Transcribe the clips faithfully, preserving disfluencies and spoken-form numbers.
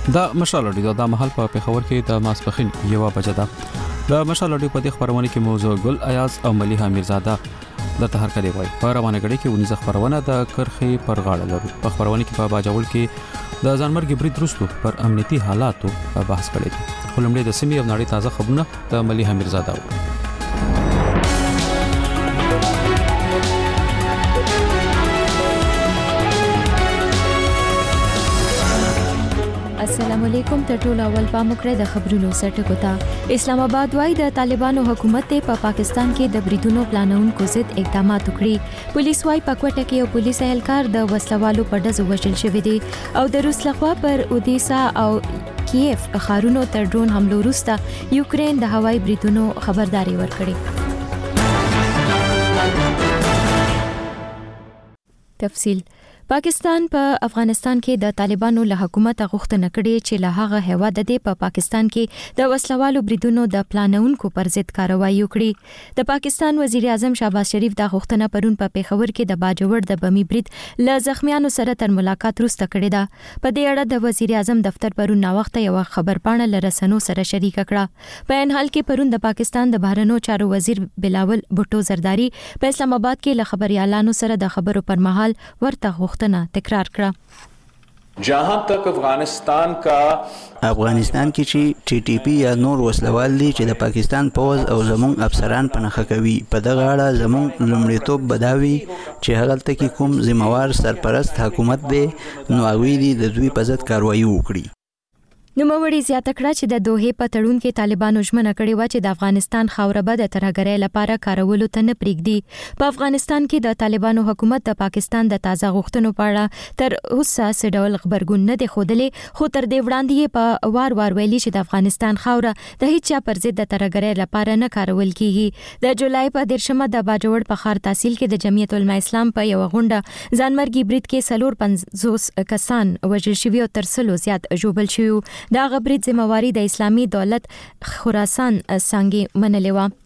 دا مشال اډیو د محل په پیښور کې د ماسپخین یو بجه ده. د مشال اډیو په دې خبرونه کې موضوع ګل ایاز او ملیحه میرزاده د تهر کړي وای. په روانه غړي کې ونیزه خبرونه د کرخي پر غاړه لري. په خبرونه کې په باجوړ کې د ځانمرګ برید وروسته پر امنیتي حالاتو بحث کړي دي. خلمړي د سیمې او نړۍ تازه خبرونه د ملیحه میرزاده و. السلام علیکم. ته ټول اول پام وکړئ د خبرونو سرټکو ته. اسلام آباد وايي د طالبانو حکومت په پاکستان کې د بریدونو پلانونکو ضد اقدامات وکړي. پولیس وايي په کوټه کې یو پولیس اهلکار د وسلوالو په ډزو وژل شوی دی او د روس لخوا پر اودیسا او کیف ښارونو تر ډرون حملو وروسته یوکرين د هوایي بریدونو خبرداري ورکړي. تفصیل. پاکستان په پا افغانستان کې د طالبانو له حکومت غوښتنه کړې چې له هغه هیواد د په پا پاکستان کې د وسلوالو بریدونو د پلانونکو پر ضد کاروایی وکړي. د پاکستان وزیر اعظم شهباز شریف د غوښتنه پرون په پیښور کې د باجوړ د بمی برید له زخمیانو سره تر ملاقات وروسته کړې ده. په دې اړه د وزیر اعظم دفتر پرون ناوخته یو خبرپاڼه له رسنیو سره شریک کړه. په ان حال کې پرون د پاکستان د بهرنیو چارو وزیر بلاول بوټو زرداری په اسلام آباد کې له خبريالانو سره د خبرو پر مهال ورته تکرار کړه. جہاں تک افغانستان کا افغانستان کې چې ټي ټي پی یا نور وسلوال دي چې د پاکستان پوز او زموږ افسران پنهخه کوي، په دغه اړه زموږ لومړیتوب بداوي چې هغلته کې کوم ذمہوار سرپرست حکومت دی نو هغوی دي د دوی په ضد کاروایی وکړي. نوموړي زیاته کړه چې د دوحې په تړون کې طالبانو ژمنه کړې و چې د افغانستان خاوره به د ترهګرۍ لپاره کارولو ته نه پرېږدي. په افغانستان کې د طالبانو حکومت د پاکستان د تازه غوښتنو په اړه تر اوسه څه ډول خبرګون نه دی ښودلی، خو تر دې وړاندې یې په وار وار ویلي چې د افغانستان خاوره د هیڅ چا پر ضد د ترهګرۍ لپاره نه کارول کیږي. د جولای په دیرشمه د باجوړ په ښار تحصیل کې د جمعیت العلماء اسلام په یو غونډه ځانمرګي برید کې څلور پنځوس کسان وژل شوي او تر سلو زیات ژوبل شوي. دا غبرید ذمہواری د اسلامي دولت خراسان څنګه منلې و.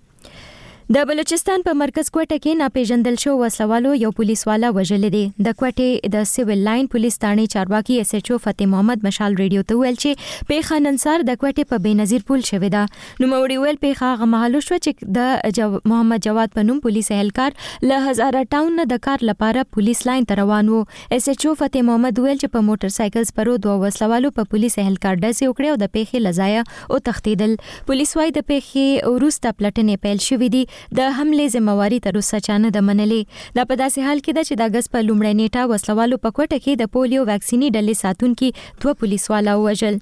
د بلوچستان په مرکز کوټه کې ناپېژندل شو وسلوالو یو پولیس والا وژل دي. د کوټې د سیویل لاین پولیس ثانې چارواکي اس ایچ او فتح محمد مشال ریډیو ته ویل چې پیښه ننسار د کوټې په بېنظیر پول شوې ده. نو موري ویل پیښه هغه مهال شو چې د جو محمد جواد پنوم پولیس اهلکار له هزاره ټاون د کار لپاره پولیس لاین ته روان وو. اس ایچ او فتح محمد ویل چې په موټر سایکل سپرو دوه وسلوالو په پولیس اهلکار ډزې وکړې او د پیښې لزایا او تښتیدل. پولیس وايي د پیښې وروسته پلټنې پیل شوې دي. د حمله ذمہواری تر اوسه چانه د منلې. دا په داسې حال کې ده چې د اگست په لومړۍ نیټه وسلوالو په کوټه کې د پولیو واکسینی ډلې ساتونکي دوه پولیس والا وژل.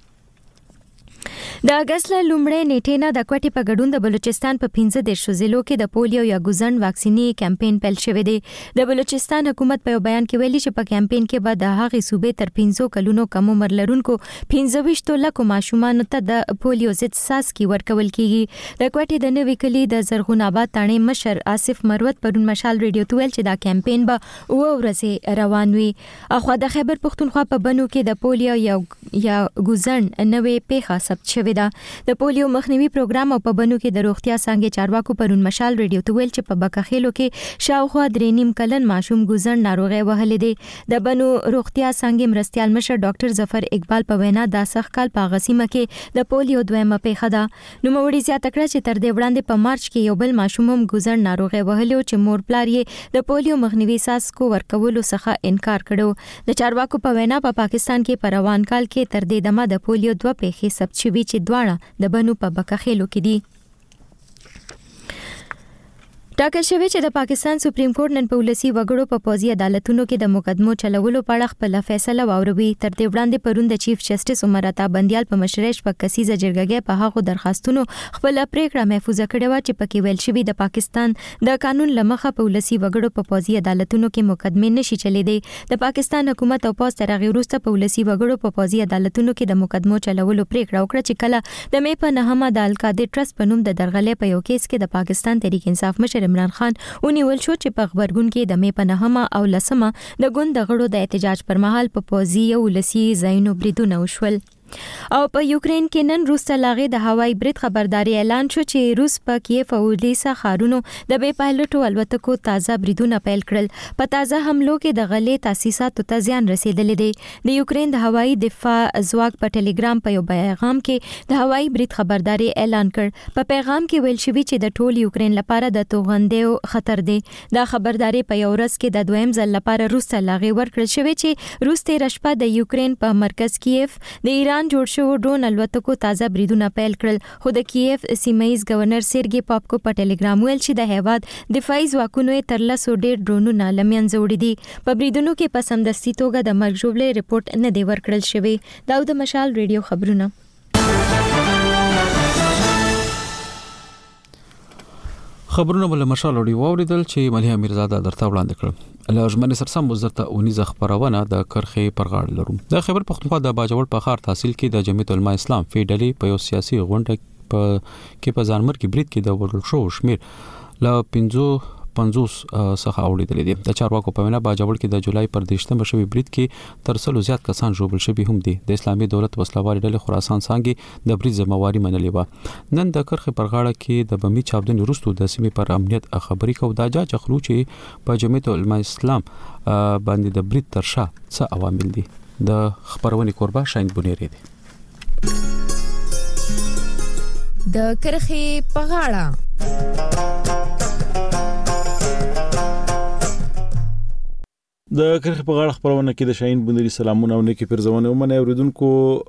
د اگست له لومړۍ نیټې نه د کوټې په ګډون د بلوچستان په پنځه دیرشو ضلعو کې د پولیو یا ګوزن واکسینی کمپاین پیل شوی دی. د بلوچستان حکومت په یو بیان کې ویلي چې په کمپاین کې به د هغې صوبې تر پنځو کلونو کم عمر لرونکو پنځه ویشتو لکو ماشومانو ته د پولیو ضد څاڅکي ورکول کیږي. د کوټې د نوي کلي د زرغون آباد تاڼې مشر آصف مروت پرون مشال ریډیو ته ویل چې دا کمپاین به اوه ورځې روان وي. اخوا د خیبر پښتونخوا په بنو کې د پولیو یا ګوزن نوې پیښه ثبت شوې ده. د پولیو مخنیوي پروګرام او په بنو کې د روغتیا څنګه چارواکو پرون مشال ریډیو ته ویل چې په بکخېلو کې شاوخوا درې نیم کلن ماشوم ګوزن ناروغي وهلې دي. د بنو روغتیا څنګه مرستيال مشر ډاکټر ظفر اقبال په وینا د سخت کال په غسیمه کې د پولیو دویمه پیښه ده. نو موري زیاته کړه چې تر دې وړاندې په مارچ کې یو بل ماشوم هم ګوزن ناروغي وهلې چې مور پلار یې د پولیو مخنیوي څاڅکو ورکولو څخه انکار کړو. د چارواکو په وینا په پا پاکستان کې په روان کال کې تر دې دمه د پولیو دوه پیښې ثبت شوي چې دواړه د بنو په بکخېلو کې دي. ټاکل شوی چې د پاکستان سپریم کورټ نن په ولسی وګړو په پوزي عدالتونو کې د مقدمو چلولو په اړه خپل فیصله واوروي. تر دې وړاندې پرون د چیف جسټس عمر عطا بندیال په مشرۍ په کسیزه جرګه په هغه درخواستونو خپل پریکړه محفوظه کړې و چې پکې ویل شوی د پاکستان د قانون لمخه په ولسی وګړو په پوزي عدالتونو کې مقدمه نشي چلیدي. د پاکستان حکومت او پوز تر هغه وروسته په ولسی وګړو په پوزي عدالتونو کې د مقدمو چلولو پریکړه وکړه چې کله د مې په نهمه د القادر ټرست په نوم د درغلې په یو کیس کې د پاکستان تحریک انصاف مشر عمران خان ونیول شو چې په خبرګون کې د مې په نهمه او لسمه د ګوند د غړو د احتجاج پر مهال په پوزي او لسی زاینو بریدونه وشول. او په یوکرين کې نن روس لاغې د هوایي برید خبرداري اعلان شو چې روس په کیف او اودیسا ښارونو د بې پایلټو الوتکو تازه بریدونه پیل کړل. په تازه حملو کې د غلې تاسیساتو ته زیان رسیدلی دی. د یوکرين د هوایي دفاع ځواک په ټلګرام په یو پیغام کې د هوایي برید خبرداري اعلان کړ. په پیغام کې ویل شوی چې د ټول یوکرين لپاره د توغندیو خطر دی. دا خبرداري په یو ورځ کې د دویم ځل لپاره روس لاغې ورکړل شوی چې روس تیر شپه د یوکرين په مرکز کیف د ایران جوړ شوی ډرون الوتکو تازه بریدونه پیل کړل. خو د کیف سیمایز گورنر سرګي پاپکو په ټلګرام ویل چې د هیواد دفاعي ځواکونو تر لسو ډیر ډرونونه لمنځه وړي دي. په بریدونو کې په سمدستي توګه د مرګ ژوبلې رپورت نه دی ورکړل شوی. داود مشال ریډیو خبرونه. خبرونه بل مشال وړي ووریدل چې مليحه میرزاده درته وړاندې کړم. لازمنه سرسم وزارت اونیزه خبرونه د کرخې پر غاړه لرو. د خبر پختونخوا د باجوړ په ښار تحصیل کې د جمعیت العلماء اسلام فیډلی په یو سیاسي غونډه په کې په ځانمر کې برید کې د وړل شو شمیر ل پنځه پنځوس څخه اوریدل دي. د چارواکو په وینا باجوړ کې د جولای پر دیشتمه شوی برید کې تر څلو زیات کسان ژوبل شوي هم دي. د اسلامي دولت وسلوال ډلې خراسان څنګه د برید ذمہواری منلې و. نن د کرخې پر غاړه کې د بمی چاودنې وروسته د سیمې پر امنیت خبري کو دا جا چخلو چې په جمعیت العلماء اسلام باندې د برید تر شا څه عوامل دي. د خبرونې کوربه شاین بونیری دي. د کرخې په غاړه د کرخې په غاړه خبرونه کې د شاهین بندري سلامونه او نیکی پرزونه ومنه اوریدونکو.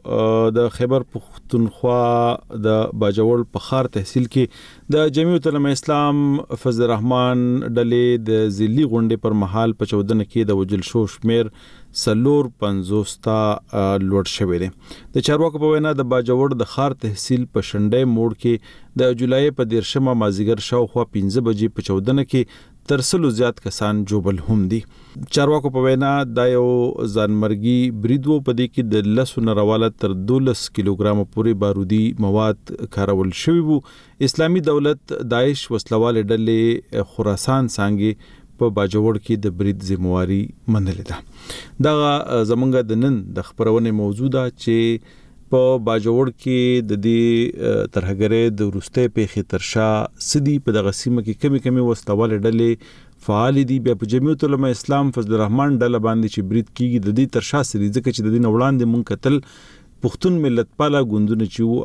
د خیبر پختونخوا د باجوړ په ښار تحصیل کې د جمعیت العلماء اسلام فضل الرحمن ډلې د ذلی غونډې پر مهال په چودنه کې د وجل شو شمیر سلور پنځوس تا لوړ شوی دی. د چارواکو په وینا د باجوړ د ښار تحصیل په شنډې موړ کې د جولای په دیرشمه مازیګر شاوخوا پنځه بجې په چودنه کې تر سلو زیات کسان جوبل هم دي. چارواکو په وینا دا یو ځانمرګي برید و په دې کې د لسو نرواله تر دولس کیلوګرام پورې بارودي مواد کارول شوی وو. اسلامي دولت داعش وسلوال ډلې خراسان څنګه په باجوړ کې د برید ذمہواری منلې ده. دا زمونږ د نن د خبرونه موضوع ده چې په باجوړ کې د دې ترهګرې د ورسته په خطرشا سدي په دغه سیمه کې کمی کمی وسلوال ډلې فعال دي. بیا په جمعیت العلماء اسلام فضل الرحمن ډله باندې چې برید کیږي د دې ترشا سدي ځکه چې د دې وړاندې مونږ قتل پښتون ملت پاله ګوندونه چې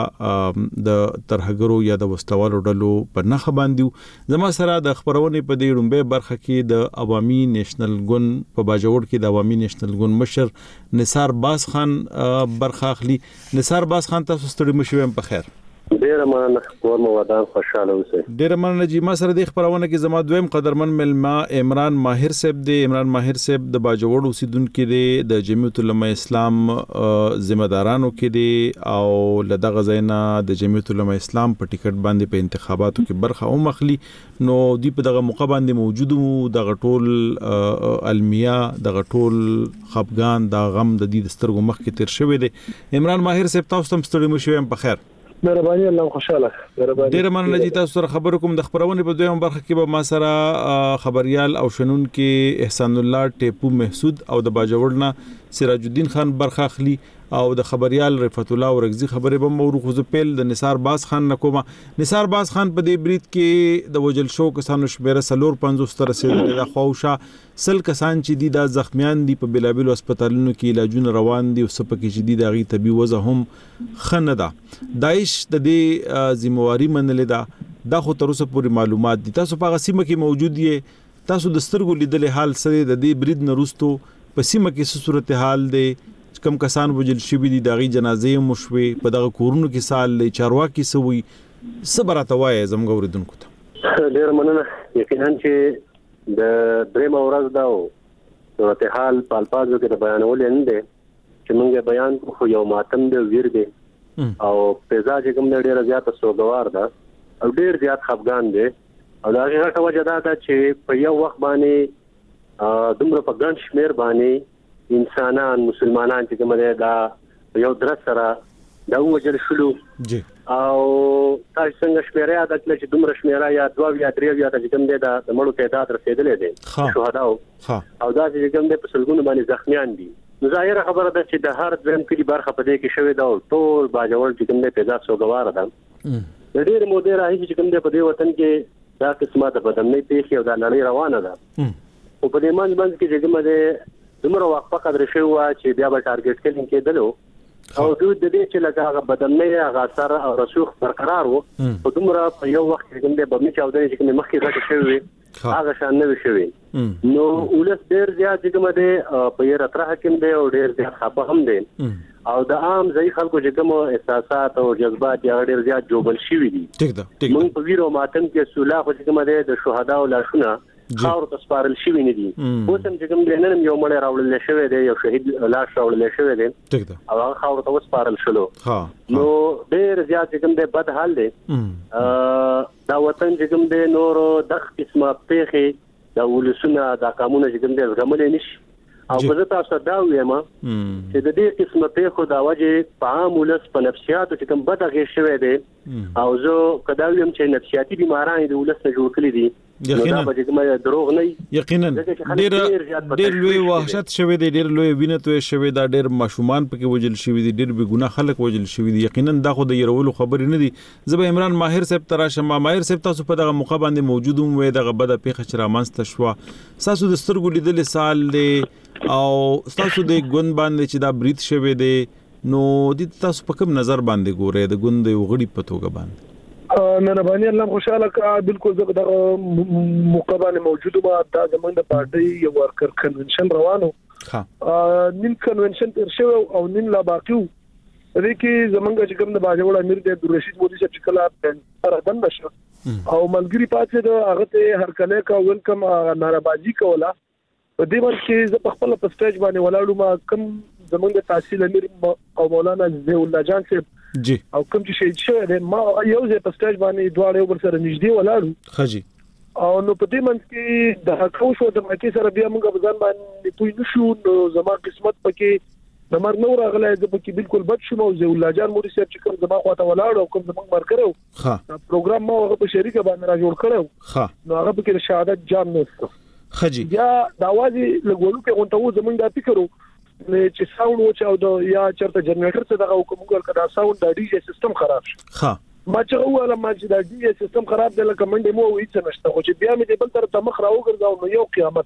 هغه د ترهګرو یا د وسلوالو ډلو په نخ باندې. زما سره د خبرونه په دې رومبه برخه کې د عوامي نېشنل ګوند په باجوړ کې د عوامي نېشنل ګوند مشر نثار باز خان برخه اخلي. نثار باز خان تاسو ستړي مشوم په خیر. ډیر مننه کور مو ودان خوشاله اوسئ. ډیر مننه جی. ما سره د خبرونه کې زما دویم قدرمن ملما عمران ماهر صاحب دی. عمران ماهر صاحب د باجوړ اوسیدونکو دی، د جمعیت العلماء اسلام ذمہ دارانو کې دی او لدغه زینا د جمعیت العلماء اسلام په ټیکټ باندې په انتخاباتو کې برخه هم اخلي. نو دی په دغه موقع باندې موجود وو. د غټول المیه د غټول خفغان د غم د دې سترګو مخ کې تیر شوی دی. عمران ماهر صاحب تاسو هم ستړي مشوم په خیر. مهرباني الله خوشاله. مهرباني. ډیر مننه چې تاسو سره خبرو کوم. د خبرونه په دویم برخه کې به ما سره خبريال او شنون کې احسان الله ټیپو محسود او د باجوړنا سراج الدین خان برخه اخلي او د خبريال رفعت الله ورغزي خبره به مورو خو زپیل د نثار باز خان نکوما. نثار باز خان په دې برید کې د وجل شو کسانو شمیره سلور پنځوس تر رسیدل. د خوښه سل کسان چې دي د زخمیان دي په بلابل هسپتالونو کې علاجونه روان دي او سپکه چې دي د غي طبي وضع هم خنه ده. داعش د دې ذمہواری منلې ده. دا خو تر اوسه پورې معلومات دي. تاسو په سیمه کې موجود یې. تاسو د سترګو لیدل حال سره د دې برید نه وروسته په سیمه کې څه صورتحال دی؟ کم کسان وجل شوی دي، دغه جنازې مشوي په دغه کورونو کې سال لې چارواکي سوي صبرته وای زموږ اوریدونکو ته. ډیر مننه. یقینا چې د دریم ورځ دا صورتحال په الفاظو کې د بیانول نه دي چې موږ بیان خو یو ماتم دی، ویر دی او پیزا چې کوم ډیر زیات سوګوار ده او ډیر زیات خفغان دی او دا هغه وجه ده چې په یو وخت باندې دومره په ګڼ شمیر باندې انسانان مسلمانان چې کوم دي دا یو درس سره دا وجل شلو جی او تاسو څنګه شمیره یاد کړئ چې دومره شمیره یا دوه یا درې یا چې کوم دي دا د مړو تعداد رسیدلې دي شهدا او دا چې کوم دي په سلګونو باندې زخمیان دي. ظاهره خبره ده چې د هر ځم کلی برخه په دې کې شوې ده او ټول باجوړ چې کوم دې پیدا سوګوار ده د ډېر مودې راهي چې کوم دې په دې وطن کې دا قسمه د بدنۍ پیښې او د لړۍ روانه ده او په دې منځ منځ کې چې کوم دې دومره وخت په قدر شوی و چې بیا به ټارګټ کلین کېدلو او دوی د دې چې لکه هغه بدنۍ هغه اثر او رسوخ برقرار وو په دومره په یو وخت کې کوم دې بمې چاودنې چې کوم مخکې راځي شوی هغه شان نه شوی نو ولس ډېر زیات چې کوم دې په یره تر حکم دی او ډېر زیات خپه هم دی او د عام ځای خلکو چې کوم احساسات او جذبات یې ډېر زیات جوبل شوی دي ټیک ده ټیک ده موږ په ویرو ماتم کې سولا خو چې کوم دې د شهدا او لاشونه خاور ته سپارل شوی نه دي اوس هم چې کوم دې نن یو مړی راوړل شوی دی یو شهید لاش راوړل شوی دی ټیک ده او هغه خاور ته سپارل شلو ها نو ډېر زیات چې کوم دې بد حال دی دا وطن چې کوم دې نور د قسمه پیخي دا ولسونه دا قانون چې کوم دې زغمل نشي او په ځتا تاسو دا وایم چې د دې قسمه پیخو دا وجه په عام ولس په نفسیاتو چې کوم بد غیر شوی دی او زه کدا ویم چې نفسیاتي بیماران د ولس نه جوړ کړی دي یقینا دا دروغ نه یقینا ډېر ډېر لوی وحشت شوی دی ډېر لوی وینه توې شوی دا ډېر ماشومان پکې وجل شوی دي ډېر به ګناه خلک وجل شوی دي یقینا دا خو د يرولو خبرې نه دي زبا عمران ماهر صاحب تراشم ماهر صاحب تاسو په دغه موقع باندې موجود وو دغه بده پیښه چې رامنځته شو تاسو د سترګو لیدل سال دی او تاسو د ګوند باندې چې دا بریټ شوی دی نو د تاسو په کوم نظر باندې ګورئ د ګوند یو غړي په توګه باندې مهرباني الله خوشاله کا بالکل زه دغه موقع باندې موجود ما د زمونږ د پارټي یو ورکر کنونشن روانو ها نن کنونشن تر شو او نن لا باقیو دې کې زمونږ چې کوم د باجوړ امیر د عبدالرشید مودي چې کله پر بند شو او ملګری پاتې د هغه ته هر کله کا ویلکم ناربازي کوله په دې ورکه زه په خپل په سټیج باندې ولاړم ما کوم زمونږ د تحصیل امیر او مولانا ضیاء الله جان صاحب جی او کوم چې شهید شوی دی ما یو ځای په سټیج باندې دواړه یو بل سره نږدې ولاړو خجی او نو په دې منځ کې د حقو شو د مکه سره بیا موږ په ځان باندې پوي نشو نو زما قسمت پکې د مر نور غلای د پکې بالکل بد شوم او ضیاء الله جان موري صاحب چې کوم زما خواته ولاړ او کوم زموږ مرکرو ها پروګرام ما هغه په شریکه باندې را جوړ کړو ها نو هغه پکې شهادت جام نوستو خجی یا دا وازي لګولو کې غونټو زمونږ د فکرو چې ساوند و چې او د یا چرته جنریټر څخه دغه کومګل کدا ساوند د ډي جی سیستم خراب شو ها ما چې وواله ما چې د ډي جی سیستم خراب دی لکه منډه مو وې څه نشته خو چې بیا مې د بل طرف ته مخ راو ګرځاو نو یو قیامت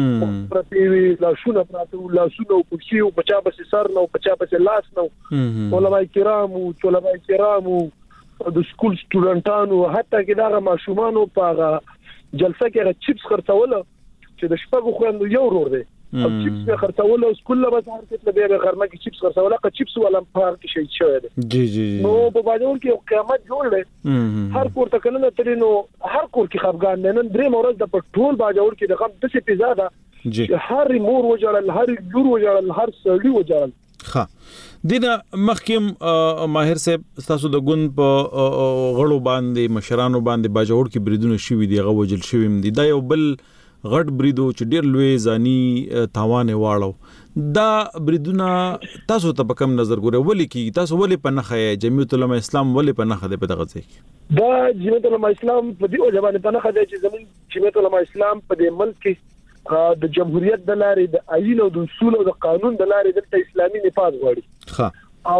پرتی لا شونه پراته لا شونه او پښیو بچا بس سر نو بچا بس لاس نو علماء کرام او علماء کرام د سکول سټوډنټانو حتی کې دا ماشومان په جلسه کې چپس خرڅول چې د شپږو خويندو یو ورور دی او چپس به خرڅول او سکول له بازار کې به به غرمه کې چپس خرڅول که چپس ولا په کې شي شوی دی جی جی نو په باجوړ کې قیامت جوړ دی هر کور ته کله ترې نو هر کور کې خفګان نن درې مورز د پټول باجوړ کې د غم د څه پیزا ده جی هر مور وجړل هر جور وجړل هر سړی وجړل ها دینه مخکم ماهر صاحب تاسو د ګوند په غړو باندې مشرانو باندې باجوړ کې بریدونه شوي دي غوجل شوي دي دا یو بل غټ بریدو چې ډیر لوی ځاني تاوان واړو دا بریدونه تاسو ته په کوم نظر ګورئ ولې کی تاسو ولې په نخه جمعیت العلماء اسلام ولې په نخه ده په دغه ځای کې دا جمعیت العلماء اسلام په دې وجه باندې په نخه ده چې زموږ جمعیت العلماء اسلام په دې ملک کې د جمهوریت د لارې د آئین او د اصول او د قانون د لارې د اسلامي نفاذ غواړي ها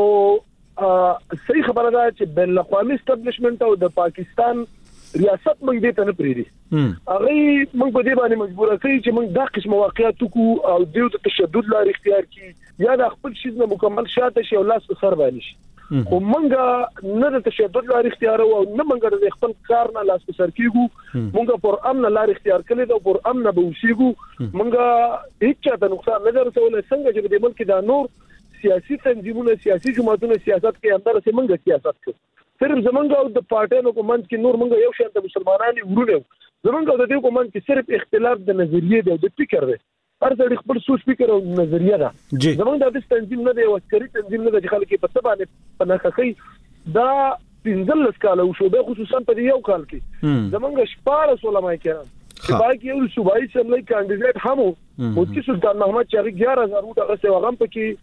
او صحیح خبره ده چې بین الاقوامي اسټابلیشمنت او د پاکستان ریاست موږ دې ته نه پریدي هغه موږ په دې باندې مجبور کړی چې موږ د قسم واقعیت کو او د تشدد لار اختیار کی یا د خپل شیز نه مکمل شاته شي او لاس سر باندې شي خو موږ نه د تشدد لار اختیار او نه موږ د خپل کار نه لاس سر کیږو موږ پر امن لار اختیار کړی دا پر امن به وشيګو موږ هیڅ ته نقصان نه درسول څنګه چې د ملک د نور سیاسي تنظیمونه سیاسي جماعتونه سیاست کې اندر سه موږ سیاست کوو صرف زمونږ او د پارټیانو کومند کې نور موږ یو شان د مسلمانانو ورونه زمونږ د دې کومند کې صرف اختلاف د نظریې دی او د فکر دی هر ځای خپل سوچ فکر او نظریه ده زمونږ د تنظیم نه دی او عسکري تنظیم نه دی چې خلک په څه باندې پناخخي دا پنځل کال او شو به خصوصا په یو کال کې زمونږ شپاره علماء کرام چې باقي یو صوبایي سملای کاندیدټ هم او چې سلطان محمد چاغي ګیاره هزار وټه غسه وغم پکې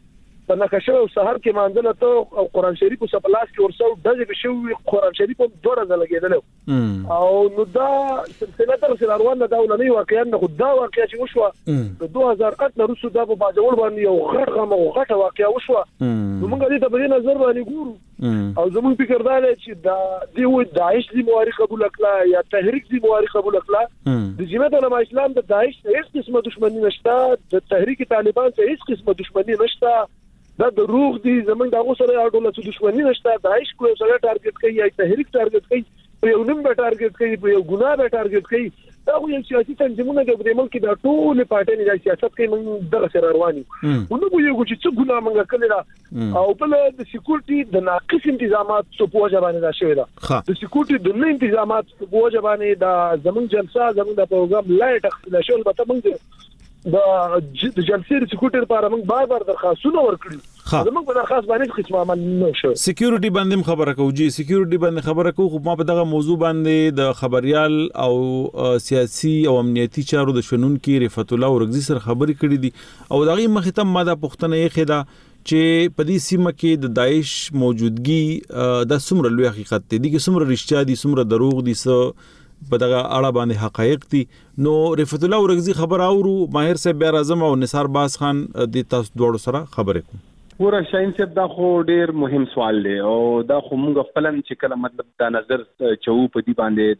په نقشه او سحر کې مانځل ته او قران شریف په سپلاس کې ورسو دغه به شو قران شریف په دوه ځله لګیدل او نو دا سلسله تر سره روانه دا ولني واقعا نه خدا واقعا چې وشو د دوه هزار اته نه رسو دا په باجوړ باندې یو غټ غم او غټه واقعا وشو نو موږ دې ته په نظر باندې ګورو او زموږ فکر دا دی چې دا دی و داعش دی مواري قبول کړه یا تحریک دی مواري قبول کړه د جماعت علماء اسلام د داعش هیڅ قسمه دښمنی نشته د تحریک طالبان سره هیڅ قسمه دښمنی نشته دا دروغ دي زمونږ دغه سره اړوله څه دښمنی نشته داعش کوی سره ټارګټ کوي یا تحریک ټارګټ کوي په یو نیم به ټارګټ کوي په یو ګناه به ټارګټ کوي دا یو سیاسي تنظیمونه د ملک د ټول پارټي نه سیاست کوي موږ دغه سره رواني ونه به یو چې څه ګناه موږ کړی او بل د سکیورټي د ناقص انتظامات څه په وجه باندې دا شوی دا د سکیورټي د نه انتظامات په وجه باندې دا زمونږ جلسه زمونږ د پروګرام لایټ تخصیل شول به موږ د جلسې د سکیورټي لپاره موږ بار بار درخواستونه ورکړي زموږ په درخواست باندې قسمه عمل نه شو سکیورټي باندې خبره کوو جی سکیورټي باندې خبره کوو خو ما په دغه موضوع باندې د خبريال او سیاسي او امنیتي چارو د شنن کې رفعت الله ورغزي سره خبرې کړې دي او دغه مختم ماده پښتنه یې خدا چې په دې سیمه کې د داعش موجودګي د سمره لوی حقیقت دی چې سمره رښتیا دي سمره دروغ دي سو په دغه اړه باندې حقایق دي نو رفعت الله ورغزي خبر اورو ماهر صاحب بیا اعظم او نثار باز خان د تاسو دوړو سره خبرې کوم پورا شاین صاحب دا خو ډیر مهم سوال دی او دا خو موږ خپلم چې کله مطلب دا نظر چو په دې باندې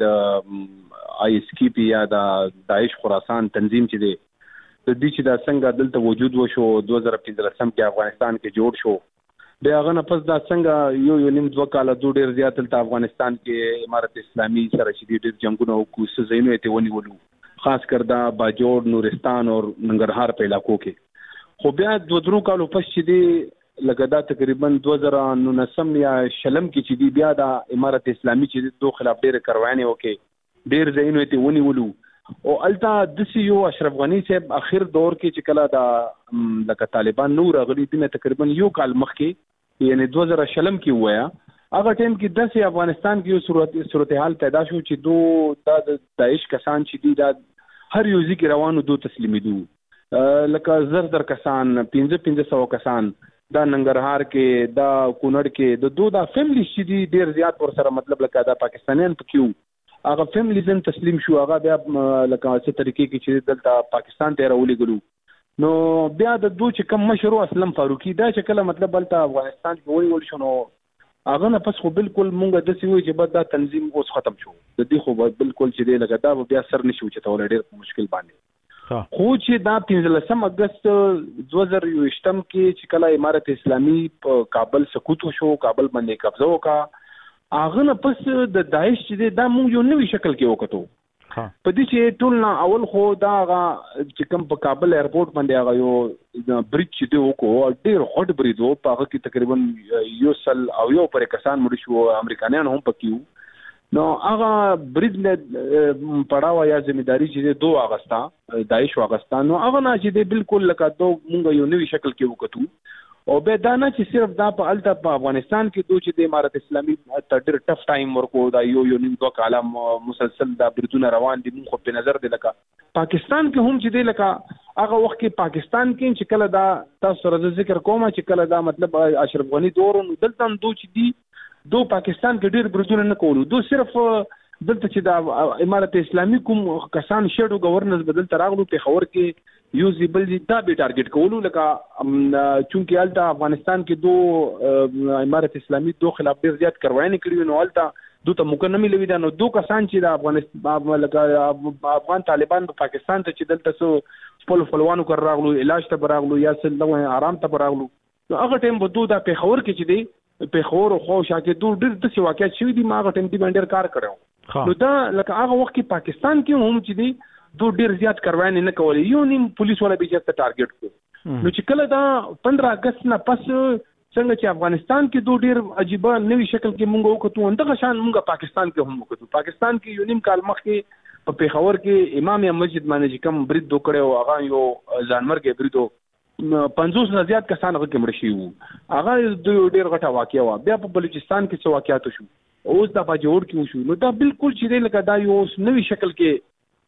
د آی اس کی پی یا د داعش خراسان تنظیم چې دی د دې چې دا څنګه دلته وجود وشو دوه هزار پنځه سم کې افغانستان کې جوړ شو بیا هغه نه پس دا څنګه یو یو نیم دوه کال دوه ډیر زیات تل افغانستان کې امارت اسلامي سره چې ډیر جنگونه او کوڅه زینو ته ونیولو خاص کر دا باجوړ نورستان او ننګرهار په علاقو کې خو بیا دوه درو کالو پس چې دی لکه دا تقریبا دوه هزار نولس یا شلم کې چې دی بیا د امارت اسلامي چې دوه خلاف ډیر کاروانې وکړي ډیر زینو ته ونیولو او التا د سی یو اشرف غنی صاحب اخر دور کې چې کله دا لکه طالبان نور غلي دي تقریبا یو کال مخکې یعنی دوه هزار شلم کې وایا هغه ټیم کې د سي افغانستان کې یو صورت صورتحال پیدا شو چې دو د داعش کسان چې دي دا هر یو ځای کې روانو دو تسلیمیدو لکه زر زر کسان پنځه پنځه سو کسان دا ننګرهار کې دا کونړ کې د دو دا فیملی چې دي ډیر زیات ور سره مطلب لکه دا پاکستانیان پکيو هغه فیملی زن تسلیم شو هغه بیا لکه څه طریقې کې چې دلته پاکستان ته راولي ګلو نو بیا د دوه چې کم مشروع اسلم فاروقي دا چې کله مطلب بلته افغانستان کې وای ول شنو هغه نه پس خو بالکل مونږ د سی وی چې بعد دا تنظیم اوس ختم شو د دې خو بالکل چې دی لګا دا بیا سر نشو چې تول ډیر مشکل باندې خو چې دا پنځلسم اگست دوه هزار یوشتم کې چې کله امارت اسلامي په کابل سقوط شو کابل باندې قبضه وکړه هغه نه پس د داعش چې دا مونږ یو نوې شکل کې وکړو په دې چې ټول نه اول خو دا چې کوم په کابل ایرپورټ باندې هغه یو بریج چې دی وکړو ډیر هټ بریج وو په هغه کې تقریبا یو سل او یو پر کسان مړ شو امریکایان هم پکيو نو هغه بریج نه پړاو یا ځمېداري چې دوه اگست داعش واغستان نو هغه نه چې بالکل لکه دوه مونږ یو نوې شکل کې وکړو او به دا نه چې صرف دا په الته په افغانستان کې دوی چې د امارت اسلامي تدیر ټف ټایم ورکو دا یو یو نیم دوه کاله مسلسل دا بریدونه روان دي مخ په نظر دی لکه پاکستان کې هم چې دی لکه هغه وخت کې پاکستان کې چې کله دا تاسو سره ذکر کوم چې کله دا مطلب اشرف غنی دور نو دلته دوی چې دی دو پاکستان کې ډیر بریدونه نه کولو دو صرف دلته چې دا امارت اسلامي کوم کسان شډو گورننس بدل تراغلو په خبر کې یوزیبل دا به ټارګټ کولو لکه چونکی الته افغانستان کې دو امارت اسلامي دو خلاف ډیر زیات کاروایی کړی نو الته دو ته مکنمه لوي دا نو دو کسان چې د افغانستان لکه افغان طالبان په پاکستان ته چې دلته سو خپل خپلوانو کر راغلو علاج ته راغلو یا سل نو آرام ته راغلو نو هغه ټیم په دوه د په خبر کې چې دی په خور خو شاکه دو ډیر د څه واقعیت شوی دی ما هغه ټیم دی باندې کار کړو نو دا لکه هغه وخت کې پاکستان کې هم چې دی دو ډیر زیات کاروایی نه کولې یو نیم پولیس ولا به چې ټارګټ کو نو چې کله دا پندرہ اگست نه پس څنګه چې افغانستان کې دو ډیر عجیب نوې شکل کې مونږ وکړو اندغه شان مونږ پاکستان کې هم وکړو پاکستان کې یو نیم کال مخکې په پیښور کې امام مسجد باندې کوم برید وکړو هغه یو ځانمرګ بریدو پنځوس نه زیات کسان هغه کې مړ شي وو هغه ډیر غټه واقعیا و بیا په بلوچستان کې څه واقعیات شو اوس د باجوړ کې شو نو دا بالکل چې لکه دا یو نوې شکل کې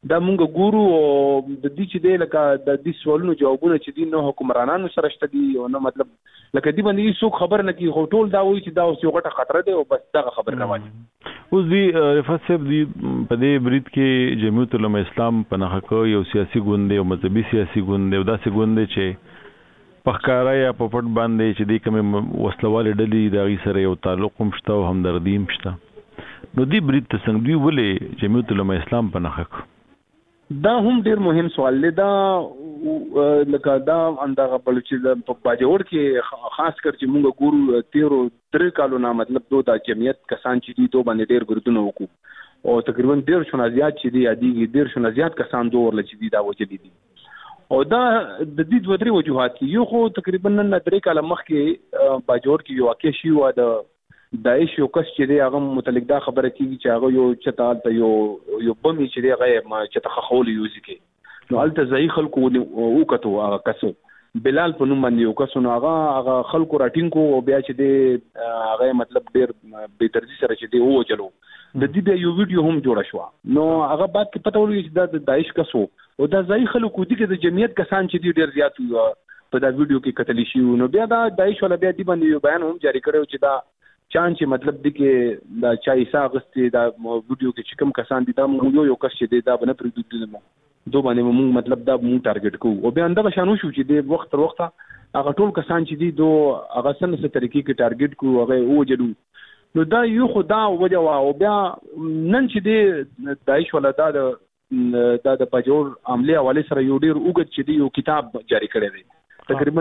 دا مونږ ګورو او د دې چې دی لکه د دې سوالونو جوابونه چې دي نو حکمرانانو سره شته دي او نو مطلب لکه دی باندې څوک خبر نه کی هوټل دا وایي چې دا اوس یو غټه خطر دی او بس دا خبر نه وایي. اوس دی رفعت صاحب دی په دې برید کې جمعیت العلماء اسلام په نخښه یو سیاسي ګوند او مذهبي سیاسي ګوند او داسې ګوند چې پخکارا یا په پټ باندې چې د کوم وسلوال ډلې د غي سره یو تعلق هم شته او همدردي هم شته. نو دی برید ته څنګه دی ولې جمعیت العلماء اسلام په نخښه؟ دا هم ډیر مهم سوال دی. دا لکه دا اندغه بل چې په باجوړ کې خاص کر چې موږ ګورو تیرو درې کالو نه مطلب دوه د جمعیت کسان چې دي دوه باندې ډیر ګردونه وکړو او تقریبا ډیر شونه زیات چې دي ادي ډیر شونه زیات کسان دوه ورل چې دي دا وجدي دي او دا د دې دوه درې وجوهات یو خو تقریبا نن درې کاله مخکې باجوړ کې یو واقع شي و د داعش یو کس چې دی هغه متعلق دا خبره کیږي چې هغه یو چتال ته یو یو بمي چې دی هغه ما چې تخخول یوز کی نو الته ځای خلکو او کتو هغه کسو بلال په نوم باندې یو کس نو هغه هغه خلکو راټینګ کو او بیا چې دی هغه مطلب ډیر به ترجیح سره چې دی او چلو د دې بیا یو ویډیو هم جوړ شو نو هغه بعد کې پته ولګی چې دا د داعش کسو او دا ځای خلکو دي کې د جمعیت کسان چې دی ډیر زیات په دا ویډیو کې قتل شي نو بیا دا داعش ولا بیا دی باندې یو بیان هم جاری کړو چې دا چان چې مطلب دی کې دا چا ایسا غستې دا ویډیو کې چې کوم کسان دي دا موږ یو کس چې دی دا بنه پرې دوی مو دوه باندې موږ مطلب دا موږ ټارګټ کوو او بیا انده شانو شو چې دی وخت تر وخت هغه ټول کسان چې دي دوه هغه سن څه طریقې کې ټارګټ کوو هغه او جوړو نو دا یو خدا وجه وا او بیا نن چې دی داعش ولا دا دا د پجور عمله حواله سره یو ډیر اوږد چې دی یو کتاب جاری کړی دی تقریبا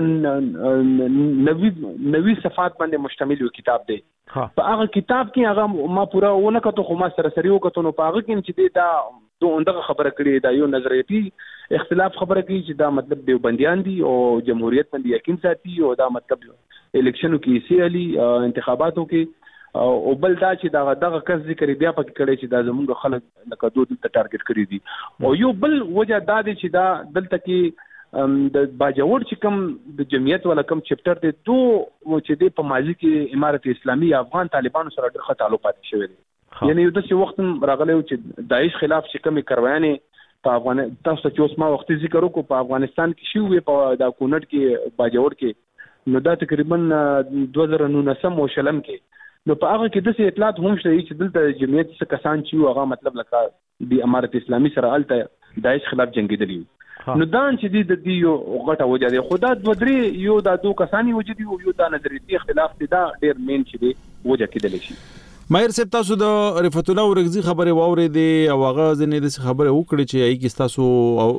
نوی نوی صفحات باندې مشتمل یو کتاب دی. په هغه کتاب کې هغه ما پورا ونه کتو خو ما سره سره یو کتو نو په هغه کې چې دا دوه خبره کړې دا یو نظریاتي اختلاف خبره کوي چې دا مطلب دیوبندیان دي او جمهوریت باندې یقین ساتي او دا مطلب الیکشنو کې سیالي انتخاباتو کې او بل دا چې دا دغه کس ذکر بیا پکې کړي چې دا زموږ خلک لکه دوه د ټارګټ کړی دي او یو بل وجه دا دی چې دا دلته کې د باجوړ چې کوم د جمعیت ولا کوم چپټر دی دو چې دی په ماضي کې امارت اسلامي افغان طالبانو سره ډېر ښه تعلقات شوي دي یعنی یو د څه وخت راغلی چې داعش خلاف چې کومې کاروایانې په افغان تاسو چې اوس ما وخت ذکر وکړو په افغانستان کې شوې په دا کونړ کې باجوړ کې نو دا تقریبا دوه زره نولسم او شلم کې نو په هغه کې د اطلاعات هم شته چې دلته جمعیت څخه کسان چې هغه مطلب لکه د امارت اسلامي سره الته داعش خلاف جنگیدلی نو دا چې د دې یو غټه وجه دی خدا د ودرې یو د دوه کسانی وجه دی یو د نظریاتي اختلاف دی دا ډیر مین چې دی وجه کېدل شي. ماهر صاحب تاسو د رفعت الله ورغزي خبره واورېدې او هغه ځنې د خبره وکړي چې ای کې تاسو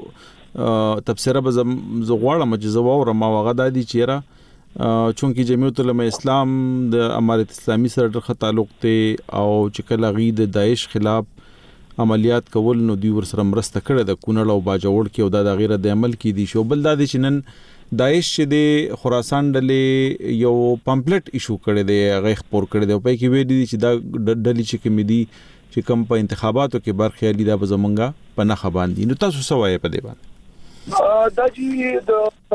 او تفسیر به زغواړه مجزه واورم او هغه د دې چیرې چونکی جمعیت العلماء اسلام د امارت اسلامي سره ډېر تعلق ته او چې کله غي د داعش خلاف عملیات کول نو دوی ور سره مرسته کړې د کونړ او باجوړ کې او دا د غیره د عمل کې دي شو بل دا د چنن داعش چې د خراسان ډلې یو پامپلیټ ایشو کړی دی غیخ پور کړی دی په کې وی دي چې دا ډلې چې کوم دي چې کوم په انتخاباتو کې برخه لري دا زمونږه په نخ باندې نو تاسو سوای په دې باندې دا چې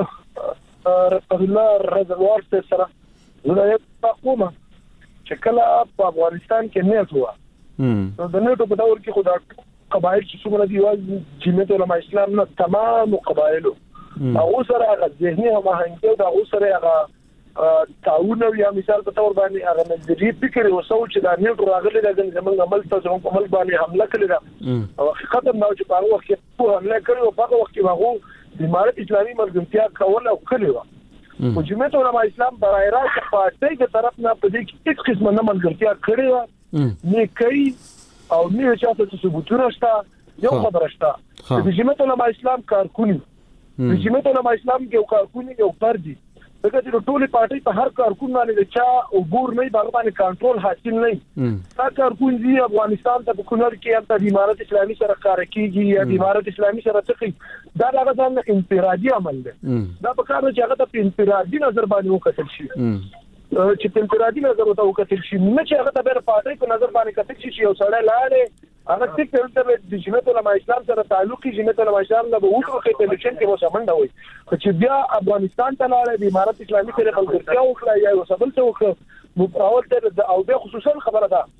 د رسول الله رضوان سره نو یو حکومت چې کله په افغانستان کې نه هوا نو د نړۍ په دور کې خدای قبایل چې څومره دی وايي جمعیت العلماء اسلام نه تمام قبایل او سره هغه ذهني هماهنګي او د سره هغه تعاون یا مثال په تور باندې هغه نظریه فکر او سوچ چې دا نړۍ راغلي د زمونږ عمل ته زمونږ عمل باندې حمله کړې ده او حقیقت نو چې په وخت کې په حمله کړو او په وخت کې هغه د امارت اسلامي ملګرتیا کول او کړی و او جمعیت العلماء اسلام برای راست پارټي کې طرف نه په دې کې هیڅ قسمه نه ملګرتیا کړې و نه کوي او نه چاته څه ثبوتونه شته یو خبره شته د جمعیت العلماء اسلام کارکونی د جمعیت العلماء اسلام کې یو کارکونی یو فردي دغه چې ټول پارټي په هر کارکون باندې چا عبور نه باندې کنټرول حاصل نه تا کارکون دی افغانستان ته په کونړ کې د امارت اسلامي سره کار کوي یا د امارت اسلامي سره تقي دا هغه ځان انفرادي عمل دی دا په کار چې هغه په انفرادي نظر باندې وکړل شي چې په انفرادي نظر ته وکړل شي نه چې هغه د پارټي په نظر باندې کتل شي یو سړی لاړې هغه څنګه چې د جمعیت العلماء اسلام سره تعلق کې جمعیت العلماء اسلام د وګړو په الیکشن کې وسمنده وي چې بیا افغانستان ته لاړې د امارت اسلامي سره ملګرتیا وکړه یا وسبل څه وکړه نو اول ته او بیا خصوصا خبره ده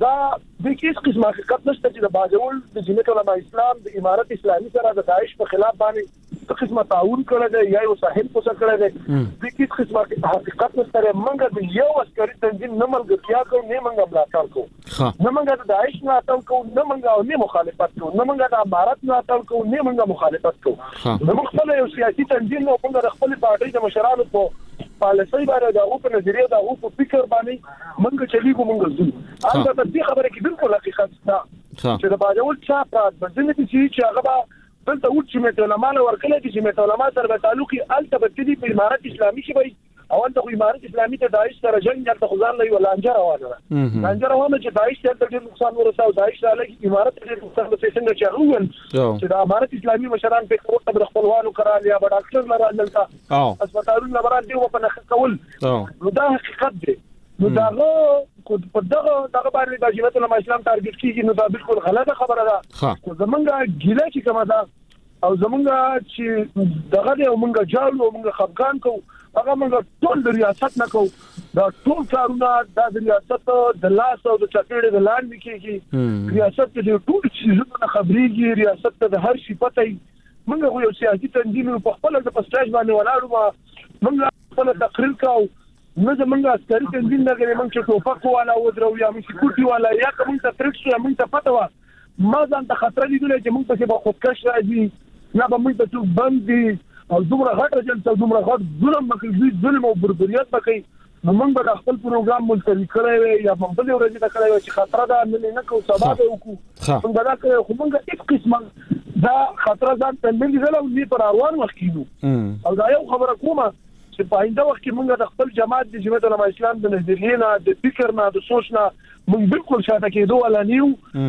دا د کیس قسمه حقیقت نشته چې د باجوړ د جمعیت علماء اسلام د امارت اسلامي سره د داعش په خلاف باندې څه قسمه تعاون کړی دی یا یو ساحل کوڅه کړی دی د کیس قسمه حقیقت نشته. موږ د یو عسکري تنظیم نه ملګرتیا کوو نه موږ ملاتړ کوو نه موږ د داعش ملاتړ کوو نه موږ نه مخالفت کوو نه موږ د امارت ملاتړ کوو نه موږ مخالفت کوو. موږ خپل یو سیاسي تنظیم نه موږ د خپل پارټي د مشرانو په پالیسي باندې د او په نظریه د او په فکر باندې موږ چلیږو موږ ځو. البته دې خبره کې بالکل حقیقت ده چې د باجوړ چا پات بدنه چې چې هغه بل ته وڅ چې علماء ورکړي چې چې علماء سره تعلقي الته بددي په امارت اسلامي شي وي او انت خو امارت اسلامي ته داعش سره جنگ ته خزان لوي ولا انجر روانه ده انجر روانه چې داعش ته ډېر نقصان ورساو داعش له امارت ته نقصان ورسې څنګه چې هو چې د امارت اسلامي مشران په خپل خپل خپلوانو کرال یا بل ډاکټر لره دلته او هسپتالونو لپاره دی په نخ کول نو دا حقیقت دی. نو داغه په دغه دغه باندې د جمعیت علماء اسلام ټارګټ کیږي نو دا بالکل غلطه خبره ده. خو زمونږه ګیله چې کومه ده او زمونږه چې دغه دی مونږه جاړو مونږه خفقان کو هغه مونږ ټول د ریاست نه کو دا ټول کارونه د ریاست د لاس او د چاپېړې د لاندې کېږي ریاست د ټول چیزونو خبريږي ریاست د هر شي پته مونږ یو سیاسي تنظیم په خپل د پسټاج باندې ولاړو مونږ خپل تقریر کوو نه زمونږ عسکري تنظیم نه غوړي مونږ چې ټوپک والا ودرو یا مونږ سکیورټي والا یا کوم ته ترک شو مونږ ته پته و ما ځان ته خطر لیدل چې مونږ ته به خودکش راځي یا به مونږ ته څوک باندې او دومره غټ راځي او دومره غټ ظلم وکړي ظلم او بربریت وکړي نو مونږ به خپل پروګرام ملتوي کړی وي یا مونږ به ورځي دا کړی چې خطر دا نه کوو سبا به وکړو مونږ دا کوو خو مونږ هیڅ قسمه دا خطر ځان ته نه لیدل او نه پر روان وکړو او دا یو خبره کومه چې په آینده وخت کې موږ د خپل جماعت د جمعیت علماء اسلام د نظریې نه د فکر نه د سوچ نه موږ بالکل شاته کېدو ولا نیو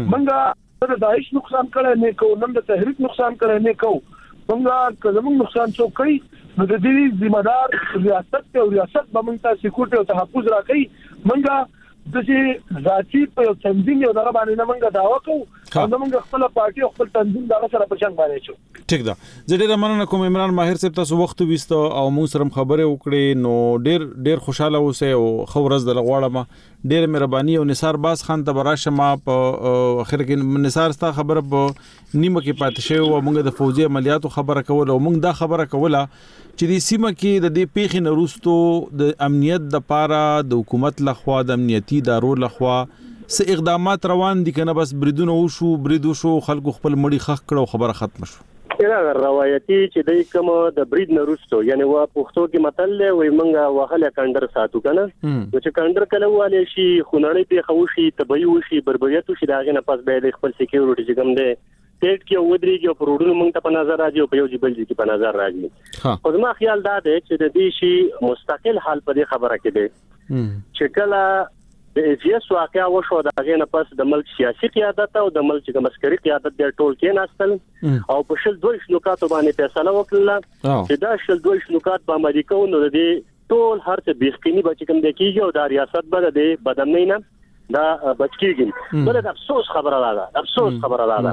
موږ د داعش نقصان کړی نه کوو نن د تحریک نقصان کړی نه کوو موږ که زموږ نقصان څوک کوي نو د دې ذمہ دار ریاست او ریاست به موږ ته سکیورټي او تحفظ راکړي موږ د چې ذاتی په تنظیم یو دغه باندې نه موږ داوا کوو او موږ خپل پارټي خپل تنظیم دغه سره په شان باندې شو. ټیک ده زه ډیر مننه کوم عمران ماهر صاحب تاسو وخت وستو او موږ سره خبرې وکړې نو ډیر ډیر خوشاله اوسئ او خو ورځ د لغواړم ډیر مهرباني او نثار باز خان ته براشه ما په اخر کې نثار ستا خبره په نیمه کې پاتې شوی او موږ د فوجي عملیاتو خبره کول او موږ دا خبره کوله چې د سیمه کې د دې پیښې نروستو د امنیت د پاره د حکومت لخوا د امنیتي ادارو لخوا څه اقدامات روان دي کنه بس بریدونه وشو بریدو شو خلکو خپل مړی خخ کړو خبره ختم شو. دا روایتي چې د کوم د برید نروستو یعنی وا پښتو کې متل وي منګه وهله کندر ساتو کنه چې کندر کله واله شي خونړی په خوشي تبي وشي بربریت شي داغه نه پس به د خپل سکیورټي چې کوم دی ټیټ کې ودرېږي او پروډونو موږ ته په نظر راځي او په یو ځبل کې په نظر راځي. خو زما خیال دا دی چې د دې شی مستقل حال په دې خبره کې دی چې کله د ایجیس واقعا وشو دغه نه پس د ملک سیاسي قیادت او د ملک د عسکري قیادت د ټول کې ناستل او په شل دوه شنوکات باندې فیصله وکړه چې دا شل دوه شنوکات په امریکا نو د دې ټول هر څه بیخینی بچ کوم د کیږي او د ریاست بده د بدنۍ نه دا بچکیږي بل د افسوس خبره ده افسوس خبره ده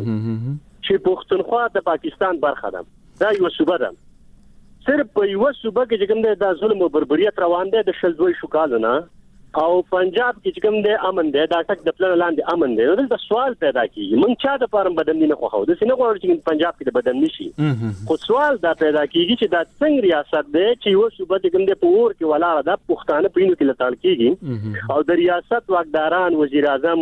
چې پښتونخوا د پاکستان برخه ده دا یو صوبه ده صرف په یو صوبه کې کوم د ظلم او بربریت روان دي د شل دوه شو کالونه او پنجاب کې کوم د امن دی دا ټک د پلان لاندې امن دی نو د سوال پیدا کیږي مونږ چا د پرم بدن نه خوښو د سینه غوړ چې پنجاب کې د بدن نشي خو سوال دا پیدا کیږي چې دا څنګه ریاست دی چې یو صوبه کې کوم د پور کې ولاړه د پښتانه پینو کې لټال کیږي او د ریاست واکداران وزیر اعظم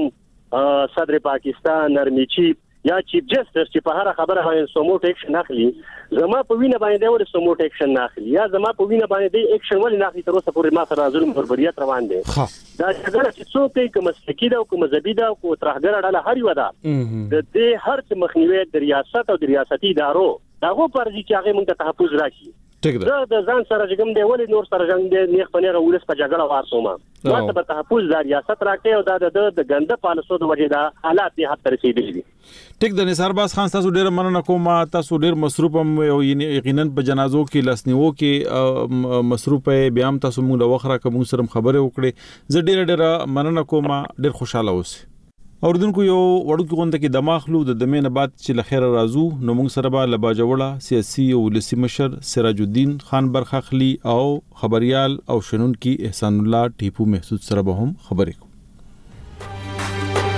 صدر پاکستان نرمي چیف یا چیف جسټس چې په هر خبره باندې سموټ اکشن اخلي زما په وینه باندې ور سموټ اکشن اخلي یا زما په وینه باندې اکشن ولې نه اخلي تر اوسه پورې ما سره ظلم بربریت روان دي دا څنګه چې څوک کوي کوم مسلکی دا او کوم زبی دا او ترهګر ډله هر یو دا د دې هر څه مخنیوي د ریاست او د ریاستي ادارو داغه پرځي چې هغه موږ ته تحفظ راکړي دا د ځان سره جګم دی ولې نور سره جنگ دی نیخ پنیره ولس په جګړه وارسومه ما ته تحفظ د ریاست راکړي او دا د ګنده پالیسو د وجې دا حالات به حد رسیدلي دي. ټیک د نثار باز خان تاسو ډیر مننه کوم تاسو ډیر مصروف هم یقینا په جنازو کې لسنیو کې مصروف بیا هم تاسو موږ د وخره کوم سره خبره وکړي زه ډیر ډیر مننه کوم ډیر خوشاله اوسئ. اوردونکو یو وړوکی غونډه کې دماغلو د دمه نه بعد چې لخيره رازو نو موږ سره به لباجوړه سیاسي او ولسی مشر سراج الدین خان برخخلی او خبريال او شنن کی احسان الله ټیپو محسود سره به هم خبرې کوو.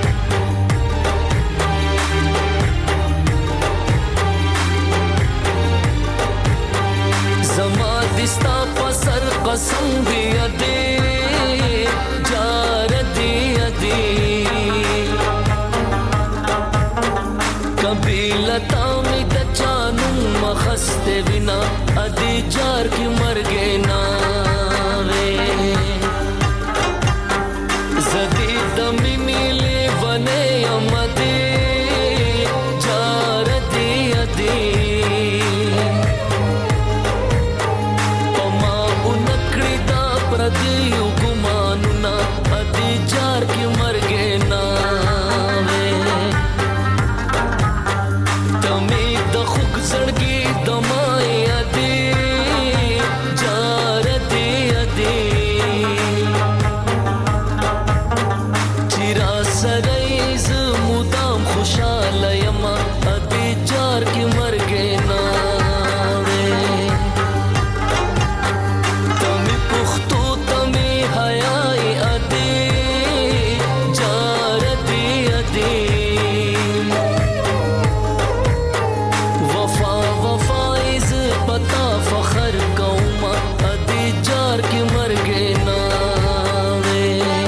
कबीलता में दचानु मखस्ते बिना अदी जार की मरगे ना वे जदी दमी मिले बने अमदे जार दी अदी पमा उनकड़ी दा प्रति गुमानु ना अदी जार की मरगे ना सड़की दमाए अदे जार दे अदे चिरा सरईज मुदाम खुशाल यमा अदे जार की मर गए ना तमी पुख्तो तमी हयाए अदे जार दे अदे पता फखर कौमा अदी जार की मर गए नावे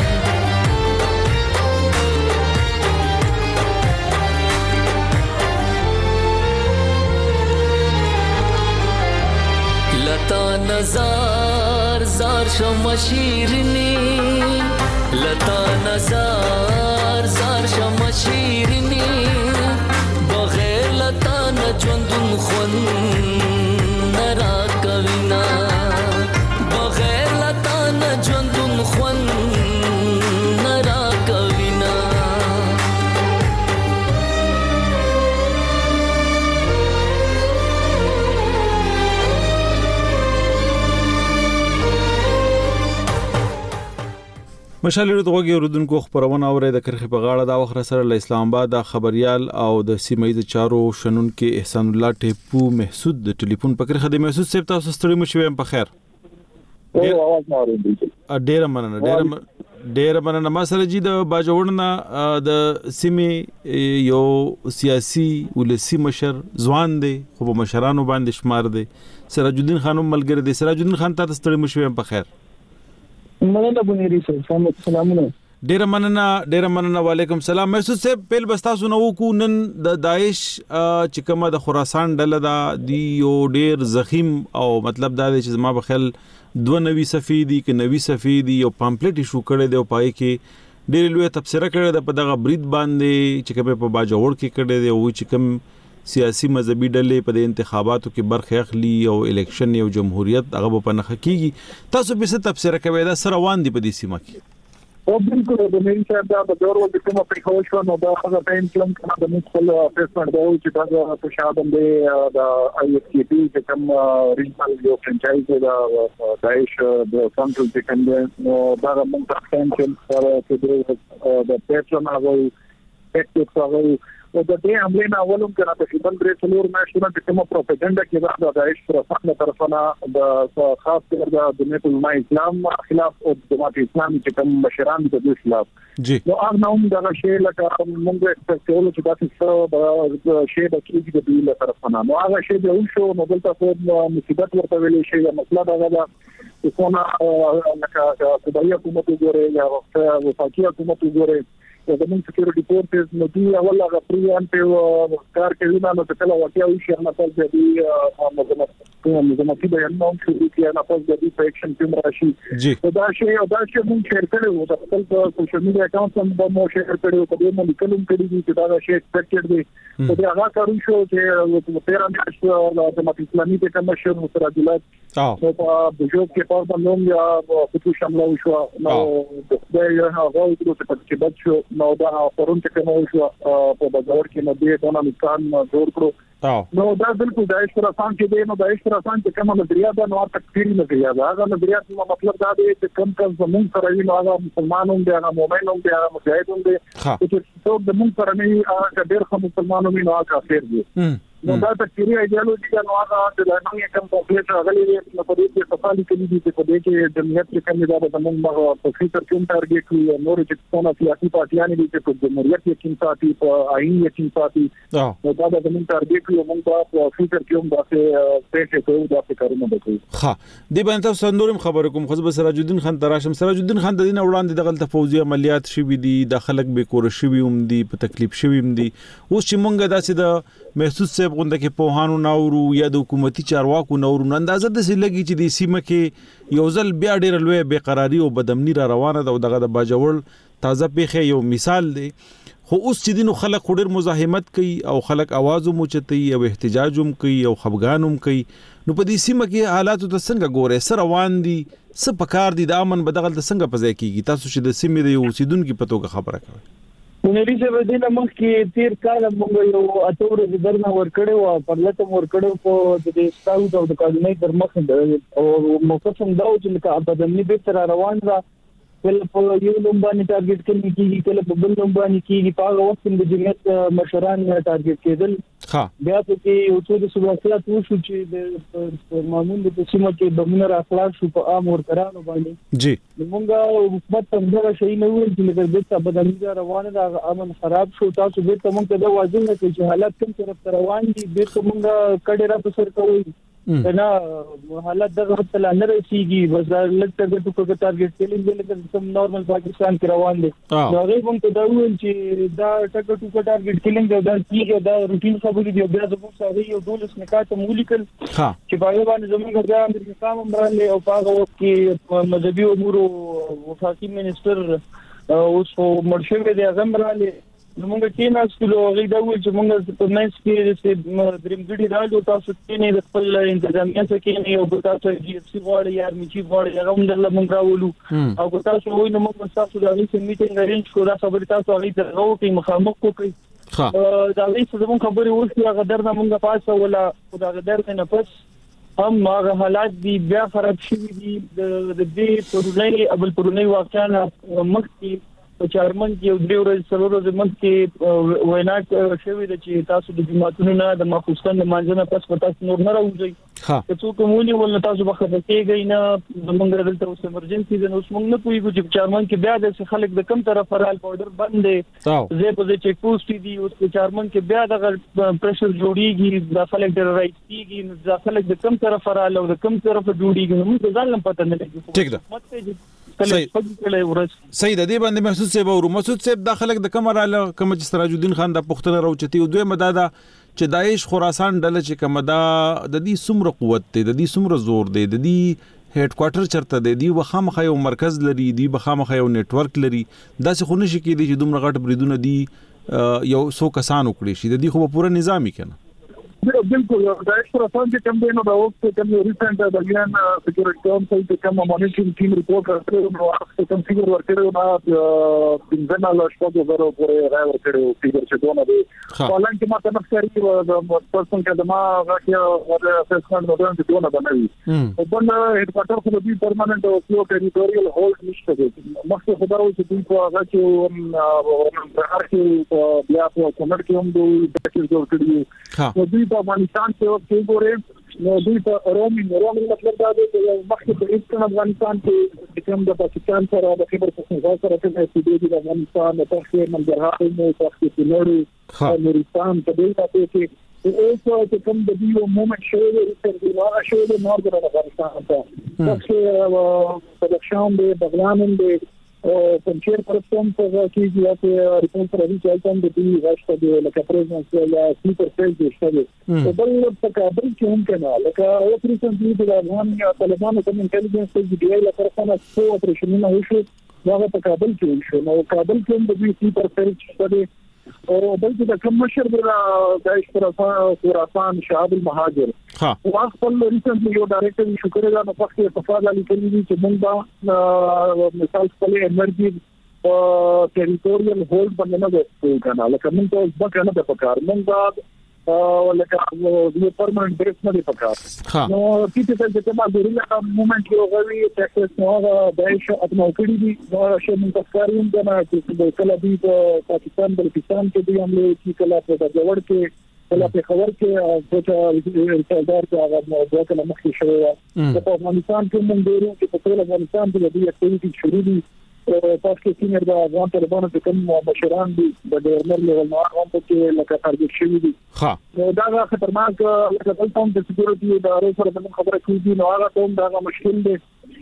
लता नजार जार शमशीरनी लता नजार जार शमशीरनी बगैर लता न जंदुन खुन नरा कविना बगैर लता न जंदुन खुन नरा कविना مشالې دغه اوردونکو خبرونه اوري د کرخي په غاړه دا وخت سره له اسلام آباد د خبريال او د سیمایي چارو شنن کې احسان الله ټیپو محسود د ټلیفون په کرخه د محسود صاحب تاسو ستړي مو شوي په خیر او आवाज نه اوري ډیر مننه ډیر ډیر مننه ما سره جی د باجوړنا د سیمې یو سیاسي ولسی مشر ځوان دی خو په مشرانو باندې شمار دی سراج الدین خانم ملګری دی سراج الدین خان تاسو ستړي مو شوي په خیر مننه بنيري صاحب سلامونه ډیر مننه ډیر مننه وعلیکم السلام محسود صاحب پیل بستاسو نو کو نن د داعش چې کومه د خراسان ډله دا دی یو ډیر زخیم او مطلب دا دی چې زما بخل دوه نوي صفحې دي کې نوي صفحې دي یو پامپلیټ شو کړی دی او پای کې ډیر لوی تبصره کړی د په دغه برید باندې چې کومه په باجوړ کې کړی دی او چې کوم سیاسي مذهبي ډلې په انتخاباتو کې برخه اخلي او الیکشن یو جمهوریت هغه په نخ کېږي تاسو به څه تفسیر کوي دا سره روان دي په دې سیمه کې او بالکل د مین صاحب دا د دور وخت کومه په خو شو نو دا هغه ټایم کلم کنه د مخکل فیسمنټ دا چې دا په شابه د آی ایس کی پی چې کوم ریجنل یو فرانچایز دا داعش د سنټرل چې کوم نو دا موږ ټایم چې د پیټرن هغه اکټیو هغه او د دې عملې نه اولم کنه تقریبا درې څلور میاشتونه د کومه پروپاګاندا کې دا د داعش طرفه طرفونه د خاص کر د جمعیت علماء اسلام خلاف او د جماعت اسلامي چې کوم مشران د دې خلاف جی نو هغه نوم دا شی لکه موږ اکسپیکټول چې تاسو سره د شی د کېږي د دې طرفونه نو هغه شی د شو نو دلته په مصیبت ورته ویلې شي مسله دا ده چې څونه لکه صدايا حکومت وګوري یا وفاقي حکومت وګوري د موږ سکیورټي فورسز نو دی اول هغه پریان په کار کوي نو څه کله واقعي شي نه پز دی مزمت مزمتي بیان نو شروع کیه نه پز دی په اکشن کې راشي دا شی او دا شی موږ شیر کړو د خپل سوشل میډیا اکاونټ هم به شیر کړو په دې باندې کلم کړی دي چې دا شی ایکسپیکټډ دی په دې هغه کارو شو چې په تیر میاشت د جماعت اسلامي په کوم شر مترادلات او په بجوب کې په باندې یا په شامل شو نو د دې هغه چې بد شو نو دا پرون چې کوم شو په بازار کې نو دې دونه مکان جوړ کړو نو دا بالکل د اشتراکان کې دی نو د اشتراکان چې کومه نظریه ده نو تکفیری نظریه ده هغه نظریه نو مطلب دا دی چې کوم کس زمون سره وي نو هغه مسلمانون دی هغه مؤمنون دی هغه مجاهدون دی چې څوک د مون سره نه هغه ډېر خو مسلمانون نو هغه کافر دي نو دا تکریری ایډیالوژي دا نو هغه د لانګ کم کمپلیټ غلي نو په دې کې صفالي کې دي چې په دې کې د ملت کې کمی دا د موږ په فکر کې ټارګټ کوي نور چې څونه سیاسي پارټیان دي چې په جمهوریت کې کوم ساتي په آئین کې کوم ساتي نو دا د موږ ټارګټ کوي موږ په فکر کې هم داسې پېښې کوو داسې کارونه وکړو. ها دې باندې تاسو نورم خبرې کوم خو سراج الدین خان تراشم سراج الدین خان د دین وړاندې دغه فوزي عملیات شوي دي د خلک به کور شوي هم دي په تکلیف شوي هم دي اوس چې مونږ داسې د محسوس صاحب غونډه کې پوهانو ناورو یا د حکومتي چارواکو ناورو اندازه د سلګي چې د سیمه کې یو ځل بیا ډېر لوی بے قراری او بدامنی را روانه ده او دغه د باجوړ تازه پیخه یو مثال دی خو اوس چې دینو خلک ډېر مزاحمت کوي او خلک आवाज موچتي او احتجاج هم کوي او خفګان هم کوي نو په دې سیمه کې حالات د څنګه ګوره سره روان دي څه پکار دي د امن بدغل د څنګه پځای کیږي تاسو چې د سیمې د یو سیدونکو په توګه خبره کوي. ونری چې ودینه مخ کې تیر کال موږ یو اتور د درنه ور کړو او په لته ور کړو په د سټاوډ او د کارنۍ در مخ او موقفم دا چې لکه په دمنی به تر روان را کله په یو لومباني ټارګټ کې کیږي کله په بل لومباني کېږي په هغه وخت د جمعیت مشران ټارګټ کېدل ها بیا په کې یو څه د سواسیات وشو چې د معمول د سیمه کې بمونه راخلاص شو په عام ورکرانو باندې جی موږ حکومت هم دا شي نه ویل چې د څه بدلېږي روانه د امن خراب شو تاسو به ته موږ ته دا واضح نه چې حالات کوم طرف روان دي به ته موږ کډه را په سر کوي نه حالات دغه تل نه رسیږي بس لکه د ټکو ټارګټ کې لږ سم نورمال پاکستان کې روان دي نو هغه هم ته دا ویل چې دا ټکو ټکو ټارګټ کېلنګ دا کیږي دا روټین خبرې دی بیا زموږ سره یو دولس نکات مولیکل چې باید باندې زموږ د امریکا قام مرلې او په هغه کې مذهبي امور او وفاقي منسٹر اوس مرشد دی هغه مرلې نو موږ کې ناسلو هغه دا ویل چې موږ په منځ کې چې درمګړي راځو تاسو کې نه د خپل انتظامیه څخه کې نه یو تاسو جی اف سی غواړي یا میچي غواړي هغه هم د موږ راولو او تاسو وایي نو موږ تاسو د هغه میټینګ ارینج کړو دا خبرې تاسو هغه درغو کې مخامخ کوي ها دا هیڅ زموږ خبرې وشي هغه درنه موږ پاسه ولا خدای درته نه پس هم هغه حالات دی بیا خراب شوي دي د دې پرونی ابل پرونی واقعا مخکې په چارمن کې یو درې ورځې څلور ورځې مخکې وینا شوې ده چې تاسو د جماعتونو نه د ماخوستان د مانځنه پس په تاسو نور نه راوځي که څوک مونږ ول تاسو به خبر کېږئ نه زمونږ دلته اوس ایمرجنسي ده نو موږ نه پوهیږو چې چارمن کې بیا د خلک د کم طرف رال پاوډر بند دي زه په دې چیک پوسټ دي اوس په چارمن کې بیا د پرشر جوړیږي د خلک ډېر رائټ کیږي نو د خلک د کم طرف رال او د کم طرف جوړیږي نو موږ ځان پته نه لګي ٹھیک ده صحیح ده دې باندې محسوس صاحب او مسعود صاحب د خلک د کمراله کوم چې سراج الدین خان د پښتنه راوچتي او دوی مدادا چې داعش خراسان ډله چې کوم دا د دې سمره قوت دی د دې سمره زور دی د دې هډ کوارټر چرته دی دی وخامخ یو مرکز لري دی بخامخ یو نیټورک لري دا څه خو نشي کېدی چې دومره غټ بریدونه دی یو سو کسان وکړي شي د دې خو پوره نظامی کنه بالکل داعش خراسان کې کوم دی نو دا وخت کوم ریسنت د ګیان سکیورټي کونسل کې کوم مانیټرینګ ټیم ریپورت کړو نو هغه کوم فیګر ورکړو نو بنځنه لا شپږ زره پورې راي ورکړو فیګر چې دونه دی حالان کې ما ته نفسري د پرسن کې د ما هغه ور اسسمنت نو دونه دونه بنوي او بل هډ کوارټر خو د پرمننت او سلو ټریټوریال هولډ نشته دی مخکې خبرو چې دوی په هغه کې هر کې بیا په کومر کې هم دوی پیکیج جوړ کړی دوی په افغانستان کې او کې ګوره نو دوی په رومینګ رومینګ مطلب دا دی چې مخکې په ایسترن افغانستان کې کوم د پاکستان سره د خبر پښتونخوا سره چې د افغانستان د تخصیص منځرهاوی نو تخصیص نورو نورستان په دې تاسو کې او چې کوم د دیو مومنت شوی دی چې نو شوی دی نورګر افغانستان ته تاسو په دښام دی بغلان دی او پنځیر پرسم په کې چې ریپورت راځي چې تم د دې غشته دی لکه پرزنس یا سپیکر فیل دی شته او بل په کابل کې هم کنه لکه او پرسنټ دی د افغان طالبانو کوم انټيليجنس دی دی لپاره څنګه څو اپریشنونه وشو هغه په کابل کې وشو نو کابل کې هم د دې سپیکر فیل شته دی او بلکې د کوم مشر د داعش خراسان شهاب المهاجر او خپل ریسنټلی یو ډایریکټر شکر دا په پخې په فاده لیکلي دي چې موږ مثال خپل انرژي او ټریټوریال هولډ باندې نه کوو کنه لکه موږ ته ځکه نه د پکار موږ او لکه یو پرمننت بیس نه دی پکار نو چې څه چې ما ګورل مومنت یو غوي ټیکس نو داعش اتنو کړی دي نو چې موږ تفکرین دا چې د کله دی په پاکستان بلوچستان کې دی هم چې کله په جوړ کې کله په خبر کې چې سردار هغه موضوع کله مخکې شوی په افغانستان کې موږ ډېر چې په ټول افغانستان کې د دې اکټیویټي شروع دي تاسو کې سینر د افغان طالبانو د کوم مشران دي د ګورنر لیول نو هغه په کې لکه تارګټ شوی دي ها دا خطرناک لکه بل هم د سکیورټي ادارې سره د خبره کوي نو هغه کوم دا مشکل دي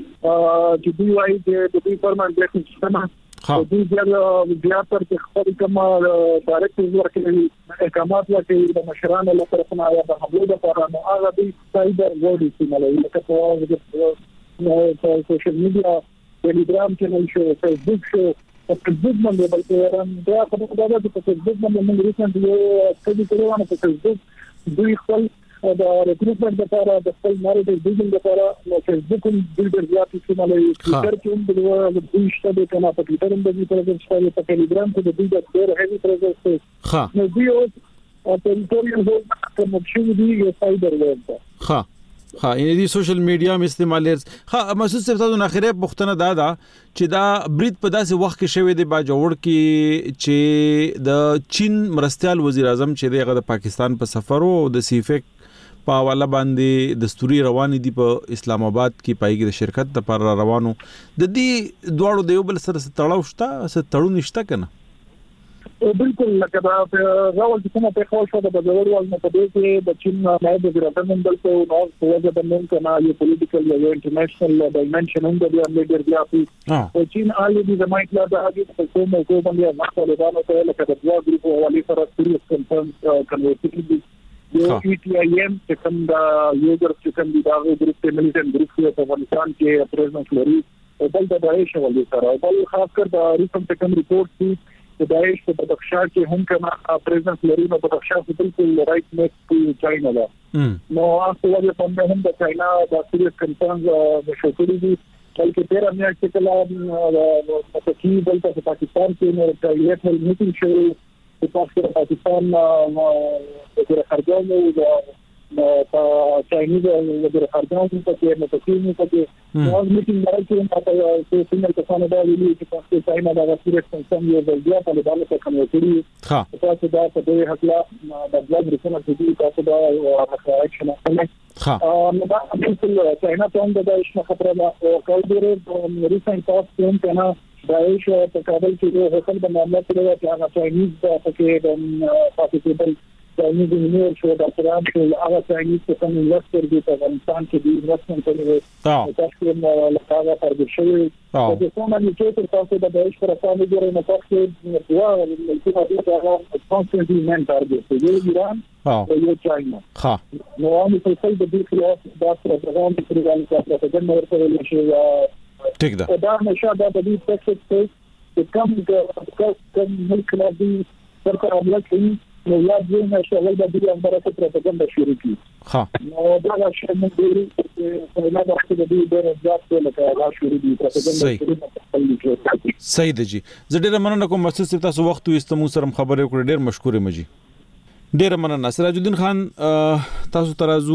چې دوی وايي چې د دې فرمان د سیستم د دې بیا تر چې خپل کوم ډایرکټ ورکړي احکامات ورکړي د مشرانو لپاره څنګه د حمله لپاره نو هغه د سایبر وورډ سیمه لکه په سوشل میډیا ټلګرام چینل شو فیسبوک شو په فیسبوک باندې بلکې رن دا خبره ده چې په فیسبوک باندې موږ ریسنټ یو کلی کړو په فیسبوک دوی خپل د ریکروټمنټ لپاره د خپل ناروډ ډیزاین لپاره نو فیسبوک هم ډېر زیات استعمالوي ټویټر کې هم د دوی شته کنه په ټویټر هم د دې پرځ شته په ټلګرام کې د دوی د ډېر هیوی پرځ شته ها نو دوی او ټریټوریال هو کوم چې دی یو سایبر ویب ها ها ان دي سوشل میډیا م استعمالر ها محسوس څه تاسو نه خیره پښتنه دادا چې دا برید په داسې وخت کې شوی دی با جوړ کې چې د چین مرستيال وزیر اعظم چې دغه د پاکستان په سفر او د سیفک په حواله باندې دستوري روان دي په اسلام آباد کې پایګه د شرکت لپاره روانو د دې دواړو د یو بل سره تړاو شته څه تړون نشته کنه بالکل لکه دا راول چې کومه په خو شو د بازار وال نه په دې کې د چین نائب وزیر اعظم بل څه نو په وجه د نن کنا یو پولیټیکل یو انټرنیشنل ډایمنشن هم د دې امیر بیا په چین آلې د مایکلا د هغه په کومه کو باندې ما طالبانو ته لکه د دوه ګروپ والی سره سریس کنفرنس کنورسيټي یو ای ټي آی ایم چې کوم دا یوزر چې کوم دا ګروپ ته مليټن ګروپ په افغانستان کې پریزنټ لري او بل د داعش ولې سره او بل خاص کر د ریسنټ کوم ریپورت دی د داعش په بدخشان کې هم کما پریزنټ لري نو بدخشان په بالکل رائټ نیکسټ ټو چاینا دا نو هغه ولې په هم د چاینا د سیریس کنسرنز مشکل دي بلکې تیر امیا چې کله په کې بل په پاکستان کې نو ټایټ هل میټینګ شوی په پاکستان د خارجانو په چاینیز د خارجانو په کې نو په کې په کې نو میټینګ راځي په څه څنګه تاسو دا ویلي چې په چاینا دا سیریس کنسرن یو بل بیا په باندې څه کوي چې ها تاسو دا په دې حقلا د بلاد رسنه چې تاسو دا راځي ها نو دا بالکل چاینا ته هم د داعش خطر او کولډر د ریسنټ تاسو هم کنه داعش په کابل کې یو حکم د معاملې په اړه چې هغه چاینیز په کې د پاکستان چاینیز انجینیر شو د افغان چې هغه چاینیز څخه انویسټر دی په افغانستان کې د انویسټمنت لپاره تاسو هم لکه ترګل شوی د کومه نیټه تاسو د داعش پر اساس جوړه نه تاسو دوا چې هغه کانستنټلی من تارګت دی ایران او یو چاینا ها نو هم په څه د دې خلاف د پروګرام په اړه چې تاسو د نور په لشي ټیک ده دا نشه دا د دې ټیکس چې کوم کوم ملک نه دي سرکار عمل کوي نو یاد دې نشه ول د دې امر ته پروپاګاندا شروع کی ها نو دا چې موږ دې په لاره کې د دې ډېر ځات لکه دا شروع دي پروپاګاندا صحیح ده جی زه ډېر مننه کوم محسوس تاسو وخت وستمو سره خبرې وکړې ډېر مشکور یم جی ډیر مننه سراج الدین خان تاسو ترازو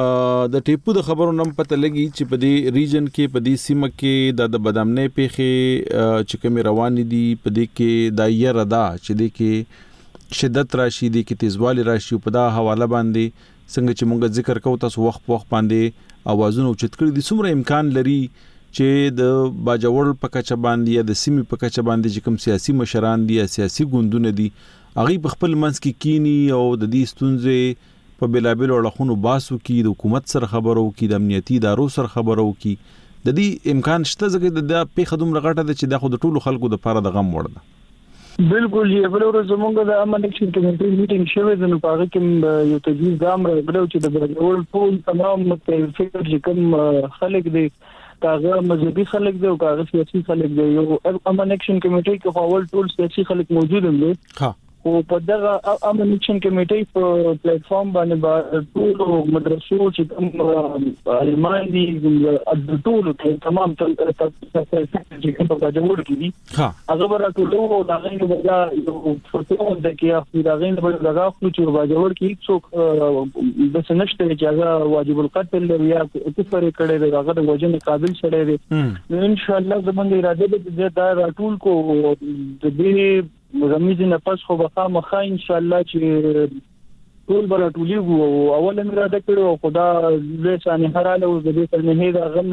د ټیپو د خبرو نم پته لګي چې په دې ریجن کې په دې سیمه کې د بدامنې پیخي چې کوم روان دي په دې کې د یره دا چې دې کې شدت راشي دي کې تیزوالی راشي په دا حواله باندې څنګه چې مونږ ذکر کوو تاسو وخت په وخت باندې اوازونه اوچت کړی دي څومره امکان لري چې د باجوړ په کچه باندې یا د سیمې په کچه باندې چې کوم سیاسي مشران دي یا سیاسي ګوندونه دي اغي په خپل منځ کې کینی او د دې ستونزې په بلابل اړخونو باسو کې د حکومت سره خبرو کې د امنیتي ادارو سره خبرو کې د دې امکان شته چې د په خدوم رغټه چې د خود ټولو خلکو د لپاره د غم وړ ده بالکل یې بل ورځ موږ د امن اکشن کمیټې میټینګ شوه د نو پاره کې یو تجویز ګام راغلو چې د برګول ټول تمام متفق چې کوم خلک دي کاغه مذهبي خلک دي او کاغه سیاسي خلک دي یو امن اکشن کمیټې کې اول ټول سیاسي خلک موجود دي ها او په دغه امن اکشن کمیټې په پلیټ فارم باندې ټول مدرسو چې کوم علمان دي د ټول تمام چې په جوړ کړي ها هغه راټولو او دا غوښنه ودا یو فوټو د کې دا غوښنه ودا دا خو چې په جوړ کې څوک د سنشت چې هغه واجب القتل یا کفر کړي دی هغه د وجنه قابل شړي دي ان شاء الله زمونږ اراده ده دا راټول کو د دې مزمزي نه پس خو بخا مخه ان شاء الله چې ټول برټولي او اول امر ادا کړو خدا له ثاني هراله او د دې تر نه دا غم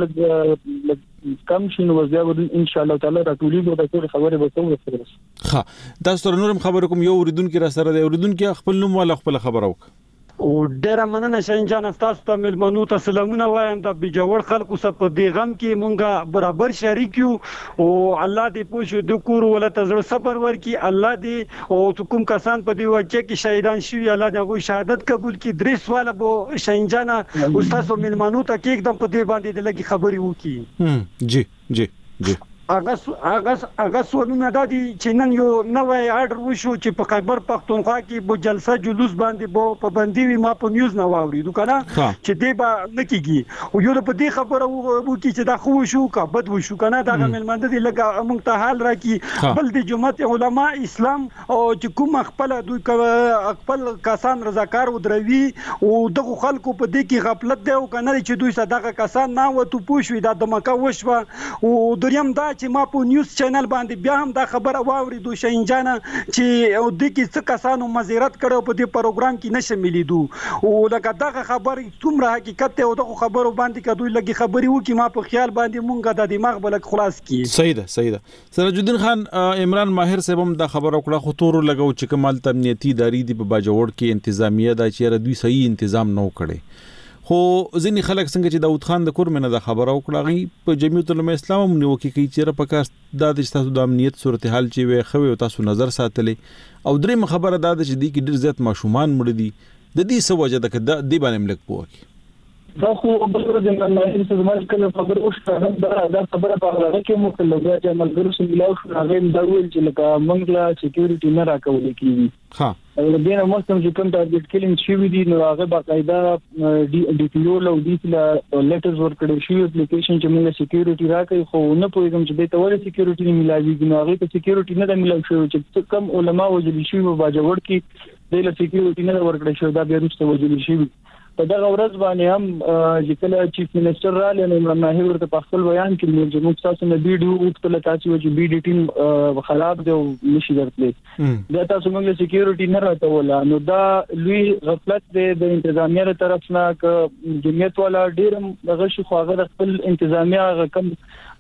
لګ کم شنو وځي ان شاء الله تعالی راټولي به د ټول خبره به څنګه سره ښه دا ستر نورم خبر کوم یو اوریدونکو را سره دی اوریدونکو خپل نوم ولا خپل خبر وک او ډیر مننه شینجان تاسو ته ملمنو ته سلامونه وایم د بجوړ خلکو سره په دې غم کې مونږه برابر شریک یو او الله دې پوښو د کور ول ته زړه صبر ورکي الله دې او کوم کسان په دې وجه کې شهیدان شوی الله دې هغه شهادت قبول کړي درې سوال بو شینجان او تاسو ملمنو ته کې एकदम په دې باندې د لګي خبري وکي جی جی جی اگست اگست اگست ورونه د دې چینن یو نوې آرډر وشو چې په خیبر پختونخوا کې بو جلسه جلوس باندې بو پابندي وي ما په نیوز نه واورېدو کنه چې دې با نکېږي او یو په دې خبره وو چې دا خو شو کا بد وشو کنه دا ملمند دي لګه موږ ته حال راکې بل د جماعت علما اسلام او چې کوم خپل دوی خپل کسان رضاکار ودروي او دغه خلکو په دې کې غفلت دی او کنه چې دوی صدقه کسان نه وته پوښوي دا د مکه وشو او دریم دا چې ما په نیوز چینل باندې بیا هم دا خبره واورېدو شینجان چې او د کې څه کسانو مزیرت کړو په دې پروګرام کې نشه ملیدو او لکه دا خبره څومره حقیقت او دغه خبرو باندې کدوې لګي خبري وکي ما په خیال باندې مونږه د دماغ بلک خلاص کی صحیح ده صحیح ده سراج الدین خان عمران ماهر صاحب هم دا خبره کړه خو تور لګاو چې کمال امنیتي ادارې دی په باجوړ کې انتظامیه دا چې دوی صحیح تنظیم نه کړي خو ځینې خلک څنګه چې داود خان د کورمنه د خبره وکړه غي په جمعیت العلماء اسلام هم نیو کې کوي چې په کار د تاسو د امنیت صورتحال چې وي خو تاسو نظر ساتلې او درې خبره دا چې دی کې ډیر زیات ماشومان مړ دي د دې سوجه د د باندې ملک پوکي دا خو بل ورځ د ملایي سمال کله خبر اوښه دا دا خبره په هغه کې مو کله بیا چې ملګرو سره ملاو شو هغه دا ویل چې لکه موږ لا سکیورټي نه راکول کیږي ها او د دې نو مستم چې کوم ټارګټ کلینګ شوی دي نو هغه باقاعده ډي پی او لو دي لا لیټرز ورکړل شي اپلیکیشن چې موږ سکیورټي راکړي خو نه پوهیږم چې د تور سکیورټي نه ملایي نو هغه ته سکیورټي نه د ملاو شو چې کم علما وجلی شي په باجوړ کې د سکیورټي نه ورکړل شو دا بیا وروسته وجلی شي په دغه ورځ باندې هم چې کله چیف منسٹر را لنه نه ورته په خپل بیان کې چې موږ تاسو نه ویډیو وکړل تاسو چې بي ډي ټیم خراب دی او نشي درتلې دا تاسو موږ سکیورټي نه راټوله نو دا لوی غفلت دی د انتظامیه تر طرف نه ک جمعیت والا ډیر دغه شو خواغه خپل انتظامیه کم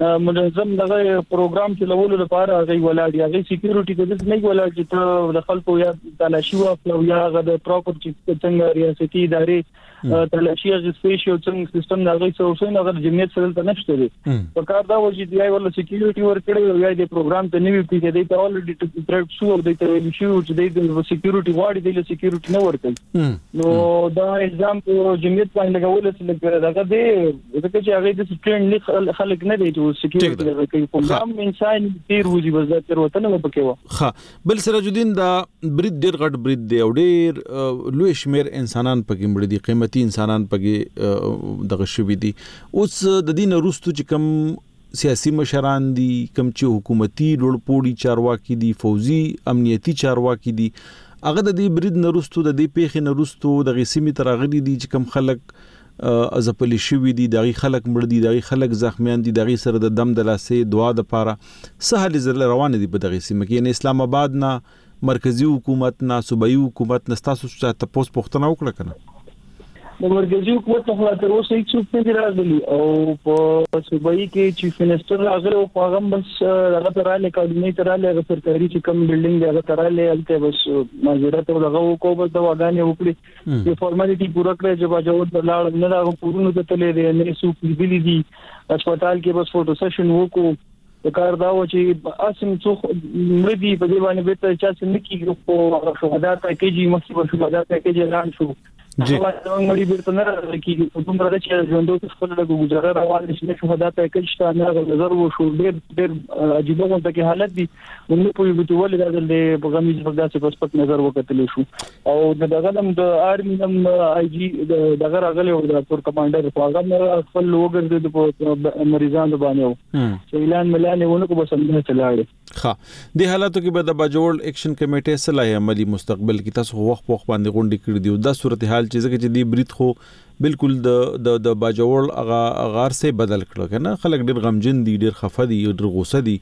منظم دغه پروګرام چلولو لپاره غي ولاړ یا غي سکیورټي د نه ولاړ چې د خلکو یا تلاشي او یا غو پراپرټي څنګه ریاستي ادارې تلاشي غي سپیشل څنګه سیستم دغه څه نه غو جمعیت سره ته نشته دي په کار دا و چې دی ولا سکیورټي ورکړي یا د پروګرام ته نیوي پی دی ته الریډي ټریک شو د ته شو چې د سکیورټي واړي د سکیورټي نه ورکړي نو دا الزام په جمعیت باندې لګول چې دغه دی دغه چې هغه د سټرین خلک نه دی سکیورټي کوي کوم انسان تیر وځي بس تر وطن نه پکې ها بل سراج الدین دا برید ډیر غټ برید دی او ډیر لوی شمیر انسانان پکې مړ دي قیمتي انسانان پکې دغه شوی دي اوس د دین وروسته چې کم سیاسي مشران دي کم چې حکومتي لوړپوړي چارواکي دي فوزي امنیتي چارواکي دي هغه د دې برید نورستو د دې پیښې نورستو د غسیمي ترغلي دي چې کم خلک ازپلی شوی دي دغه خلک مړ دي دغه خلک زخمیان دي دغه سره د دم د لاسې دعا د پاره سهل زر روان دي په دغه سیمه کې نه اسلام آباد نه مرکزی حکومت نه صوبایي حکومت نه تاسو ته پوس پختنه وکړه کنه د مرکزی حکومت په تر اوسه هیڅ څه نه راغلي او په صوبایي کې چیف منسٹر راغلی او هغه بس هغه تراله کابینه تراله هغه سرکاري چې کوم بلډینګ هغه تراله الته بس ماجرات او هغه کو بس د واغانې وکړي چې فارمالټي پوره کړې چې باجوړ بلاړ نه راغو پورونو ته تلې نه سو پیډلی دي هسپتال کې بس فوټو سیشن وکړو د کار دا و چې اسم څو مړي په دی باندې به ته چا څنګه کیږي په شهدا ته کېږي مخکې شهدا ته کېږي اعلان شو جی مړي بیرته نه راکېږي په دومره چې ژوندو ته خپل د گزاره روان نشي شهدا ته کېږي نه نظر و شو ډېر ډېر عجیب غونډه کې حالت دي موږ په یو ډول راځل د بغامیز بغداد څخه پسپک نظر وکړل شو او دغه هم د آرمي هم آی جی دغه راغلی او د تور کمانډر په هغه خپل وګرځي د مریضانو باندې چې اعلان ملانه ونه کو بس نه چلاړي ها د حالاتو کې به د باجوړ اکشن کمیټه صلاح عملی مستقبل کې تاسو وخت په وخت باندې غونډې کړې دي او د صورتحال چې ځکه چې دی برید خو بالکل د د د باجوړ اغا غار سه بدل کړو کنه خلک ډېر غمجن دي ډېر خفه دي ډېر غوسه دي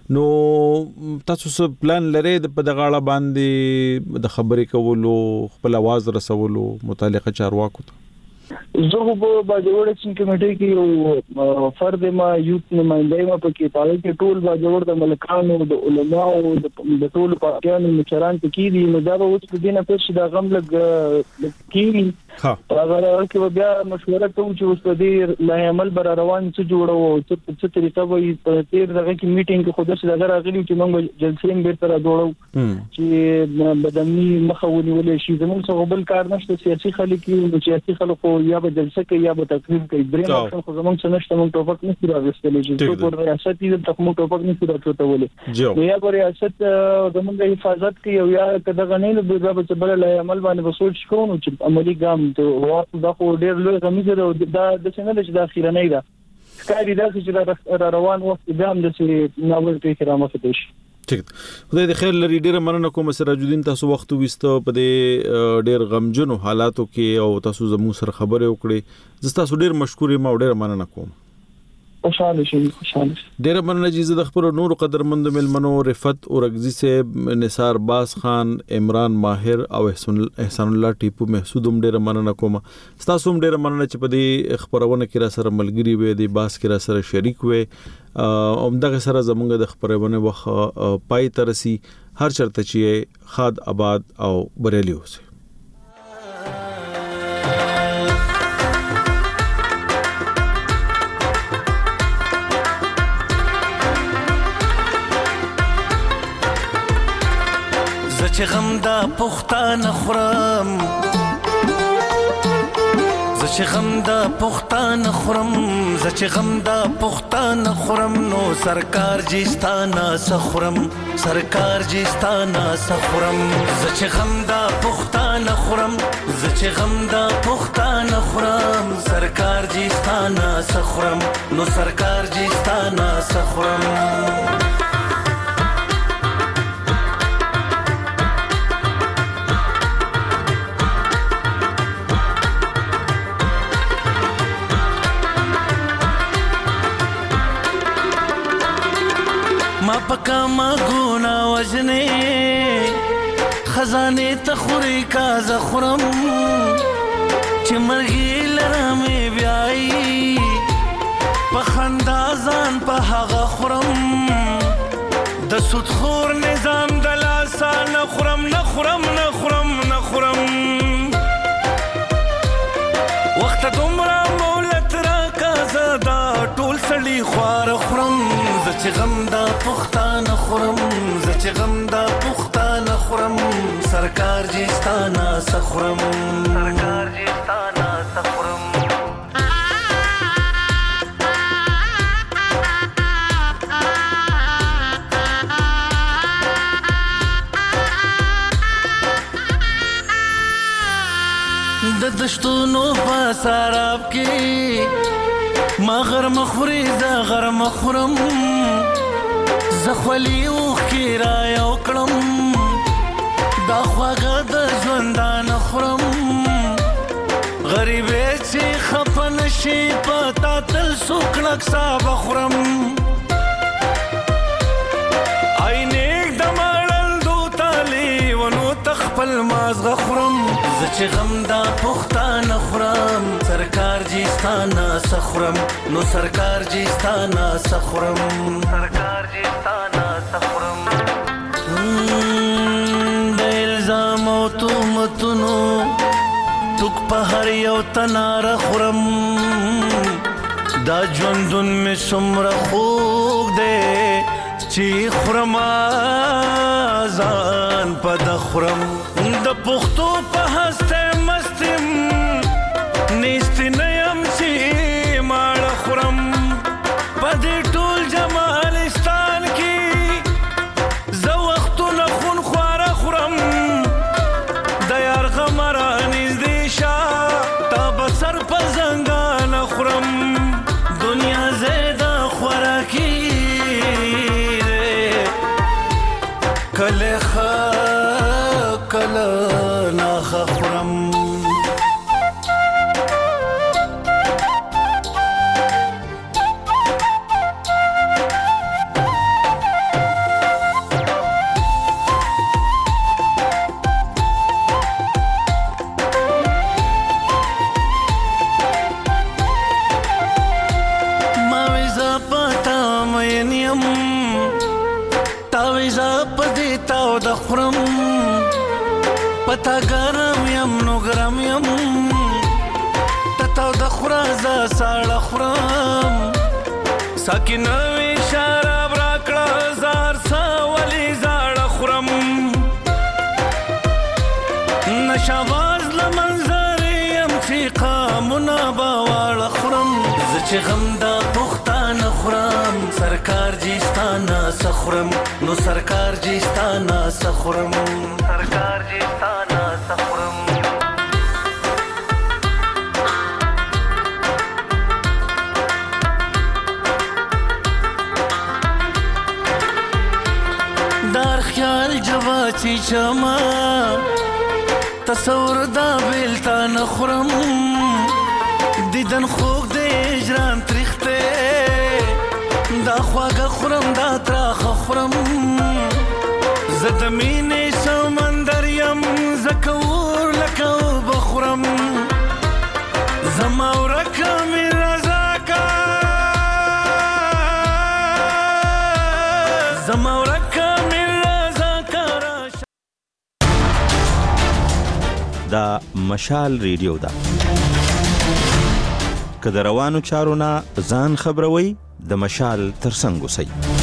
نو تاسو څه پلان لرئ د په دغه اړه باندې د خبرې کولو خپل आवाज رسولو متعلقه چارواکو ته؟ زه په باجوړ سین کمیټې کې یو فرد ما یوت نمائنده ما پکې پاره کې ټول باجوړ د ملکانو د علماو د ټول پارټیانو مشران پکې دي نو دا به اوس په دینه پېښ دا غم لګ کېږي ها هغه کې بیا مشوره کوو چې اوس په دې لا عمل بر روان څه جوړو چې څه طریقه وي په تیر دغه کې میټینګ کې خود څه دغه راغلی چې موږ جلسې به تر جوړو چې بدني مخاوني ولې شي زموږ څه بل کار نشته سیاسي خلک یو سیاسي خلکو یا به جلسه کوي یا به تقریر کوي درې مخه خو زموږ څه نشته موږ ټوپک نه سره راوستل چې څو پر ریاست دې ته موږ ټوپک نه سره راوستل نو یا پر ریاست زموږ حفاظت کوي یا کده غنې له دغه په بل لا عمل باندې وسول شو نو چې عملي ګام ته واقع دا خو ډېر لوی غمیزه دا د څنګه چې د اخیره نه ده ښکاري دا چې را روان وخت بیا هم د ناول کې کرامت دي ټیک خدای دې خیر لري ډیر مننه کوم سراج الدین تاسو وخت وستو په دې ډیر غمجنو حالاتو کې او تاسو زموږ سره خبرې وکړې زه تاسو ډیر مشکور یم او ډیر مننه کوم خوشاله شي خوشاله ډیر مننه چې د خپل نور قدرمند ملمنو رفت اورغزي صاحب نثار باز خان عمران ماهر او احسان الله ټیپو محسودم ډیر مننه کوم تاسو هم ډیر مننه چې په دې خبرونه کې را سره ملګری وې د باز کې را سره شریک وې او دغه سره زمونږ د خبرونه وخت پای ترسي هر چرته چې خاد آباد او بریلی اوسه زچ غم دا پختانه خورم زچ غم دا پختانه خورم زچ غم دا پختانه خورم نو سرکار جستانا سخورم سرکار جستانا سخورم زچ غم دا پختانه خورم زچ غم دا پختانه خورم سرکار جستانا سخورم نو سرکار جستانا سخورم پکا ما گونا وجنه خزانه تخوري کا زخرم چې مرغي لرمه بیاي پخندازان په هغه خرم د سود خور نظام د لاسا نه خرم نه خرم نه خرم نه خرم وخت دومره مولت را کا زدا ټول سړي خوار خرم زچ غم دا پختانه خورم زچ غم دا پختانه خورم سرکار جستانا سخورم سرکار جستانا سخورم د دشتونو په سراب کې ما غر مخوري ز غر مخورم زخولی اوخ کی را یو کړم دا خواږه د ژوندان خورم غریبې چې خپن شي پتا تل سوکړک صاحب خورم عینک د مړل دو تالی ونو تخپل مازغه خورم زچ غم دا پختانه خورم سرکار جستانا سخورم نو سرکار جستانا سخورم سرکار جستانا سخورم د الزام او تهمتونو توک په هر یو تنار خورم دا ژوندون می څومره خوږ دی چې خورم ځان په د خورم د پښتو په هسته مستم نیست نیم چې ماړه خورم په دې ټول جمالستان کې زه وختونه خون خواره خورم د یار غمره نږدې شه تا به سر په زنګانه خورم دنیا زیده خوراکي کله ښه کله ناښه خورم پتا ګرم یم نو ګرم یم تتاو د خورازه ساړه خورم ساکینه وی شراب راکړه زار ساولی زاړه خورم نشاواز لمنظر یم چې قامونه باواړه خورم زه چې غم دا پښتانه خورم سرکار جیستانه سخورم نو سرکار جیستانه سخورم سرکار جیستانه سخورم دار خیال جواچی چما تصور دا بیلتا نخورم دیدن خوک دی اجران تریخته دا خواگا خورم دا تراخ خورم زدمین سمندر یم زکور لکو بخورم زماورکا می رزاکا زماورکا می رزاکا دا مشال ریډیو دا که د روانو چارو نه ځان خبروي د مشال ترڅنګ اوسئ.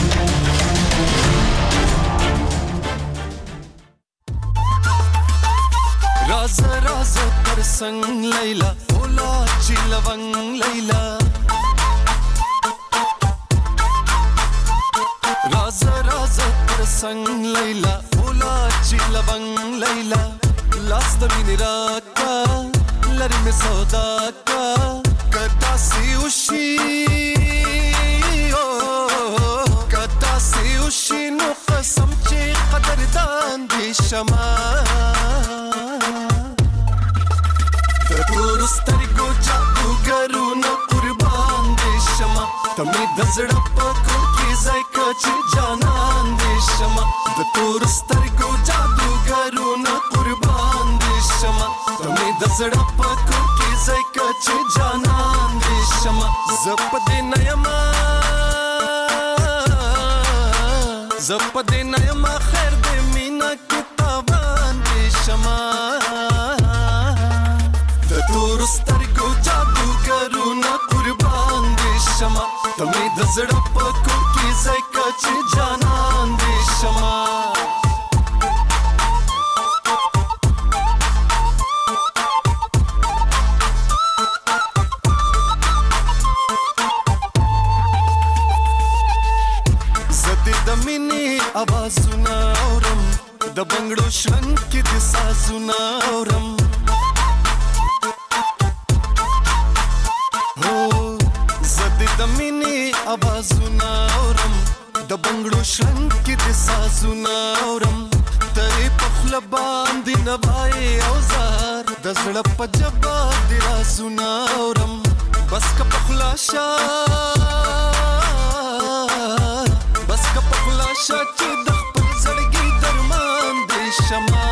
راز راز ترڅنګ لیلا اولا چې لونګ لیلا راز راز ترڅنګ لیلا اولا چې لونګ لیلا لاس د مینې راکا لري مې سودا کا کدا سی وشي کدا سی وشي نو قسم چې قدردان دي شما د تور سترګو جادوګرونو قربان دي شما تمې د زړه په کور کې ځای کچې جانان دي شما د تور سترګو جادوګرونو قربان دي شما تمې د زړه په کور کې ځای کچې جانان دي شما زپ دې نېما زپ دې نېما خیر دې مینا کتابان دي شما د تور سترګو جادوګرونو قربان دي شما تمې د زړه په کور کې ځای کچې جانان دي شما आवाज़ुना औरम द बंगड़ो शंख की दिसाज़ुना औरम हो ज़दी दमिनी आवाज़ुना औरम द बंगड़ो शंख की दिसाज़ुना औरम तरे पखलबान दिन बाए औजार दज़ड़ पजबा दिराज़ुना औरम बस का पखलाशा बस का पखलाशा چې د خپل زړګي درمان دي شما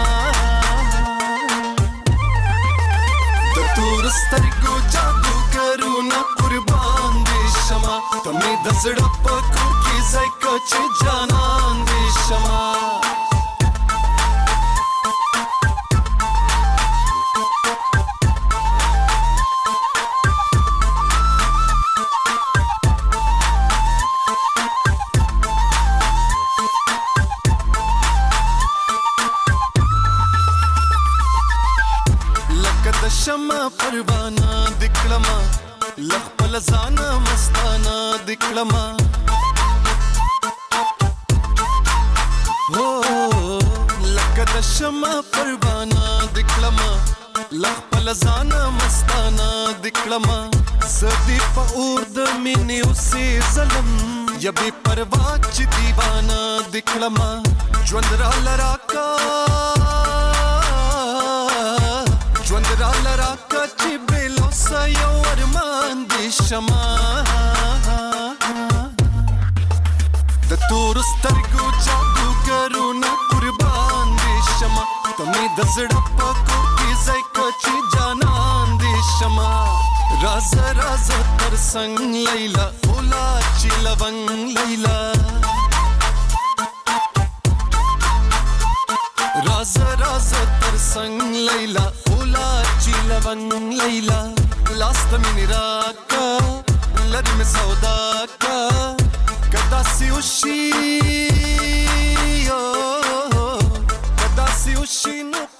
د تور سترګو جادوګرونو قربان دي شما تمې د زړه په کور کې ځای کچې جانان دي شما شما پروانه دکړما لخپل ځان مستانه دکړما هو لکه د شما پروانه دکړما لخپل ځان مستانه دکړما زدي په اور د مینې اوسې ظلم یا بے پروا چې دیوانه دکړما ژوند را لراکا ژوند را لراکا چې بلو سا یو ارمان دي شما د تور سترګو جادوګرونو قربان دي شما تمې د زړه په کور کې ځای کچې جانان دي شما راز راز ترڅنګ لیلا اولا چې لونګ لیلا راز راز تر संग لیلا اولا چی لونگ لیلا لاست مینی راکا لرم سودا کا کدا سی وشی کدا سی وشی نو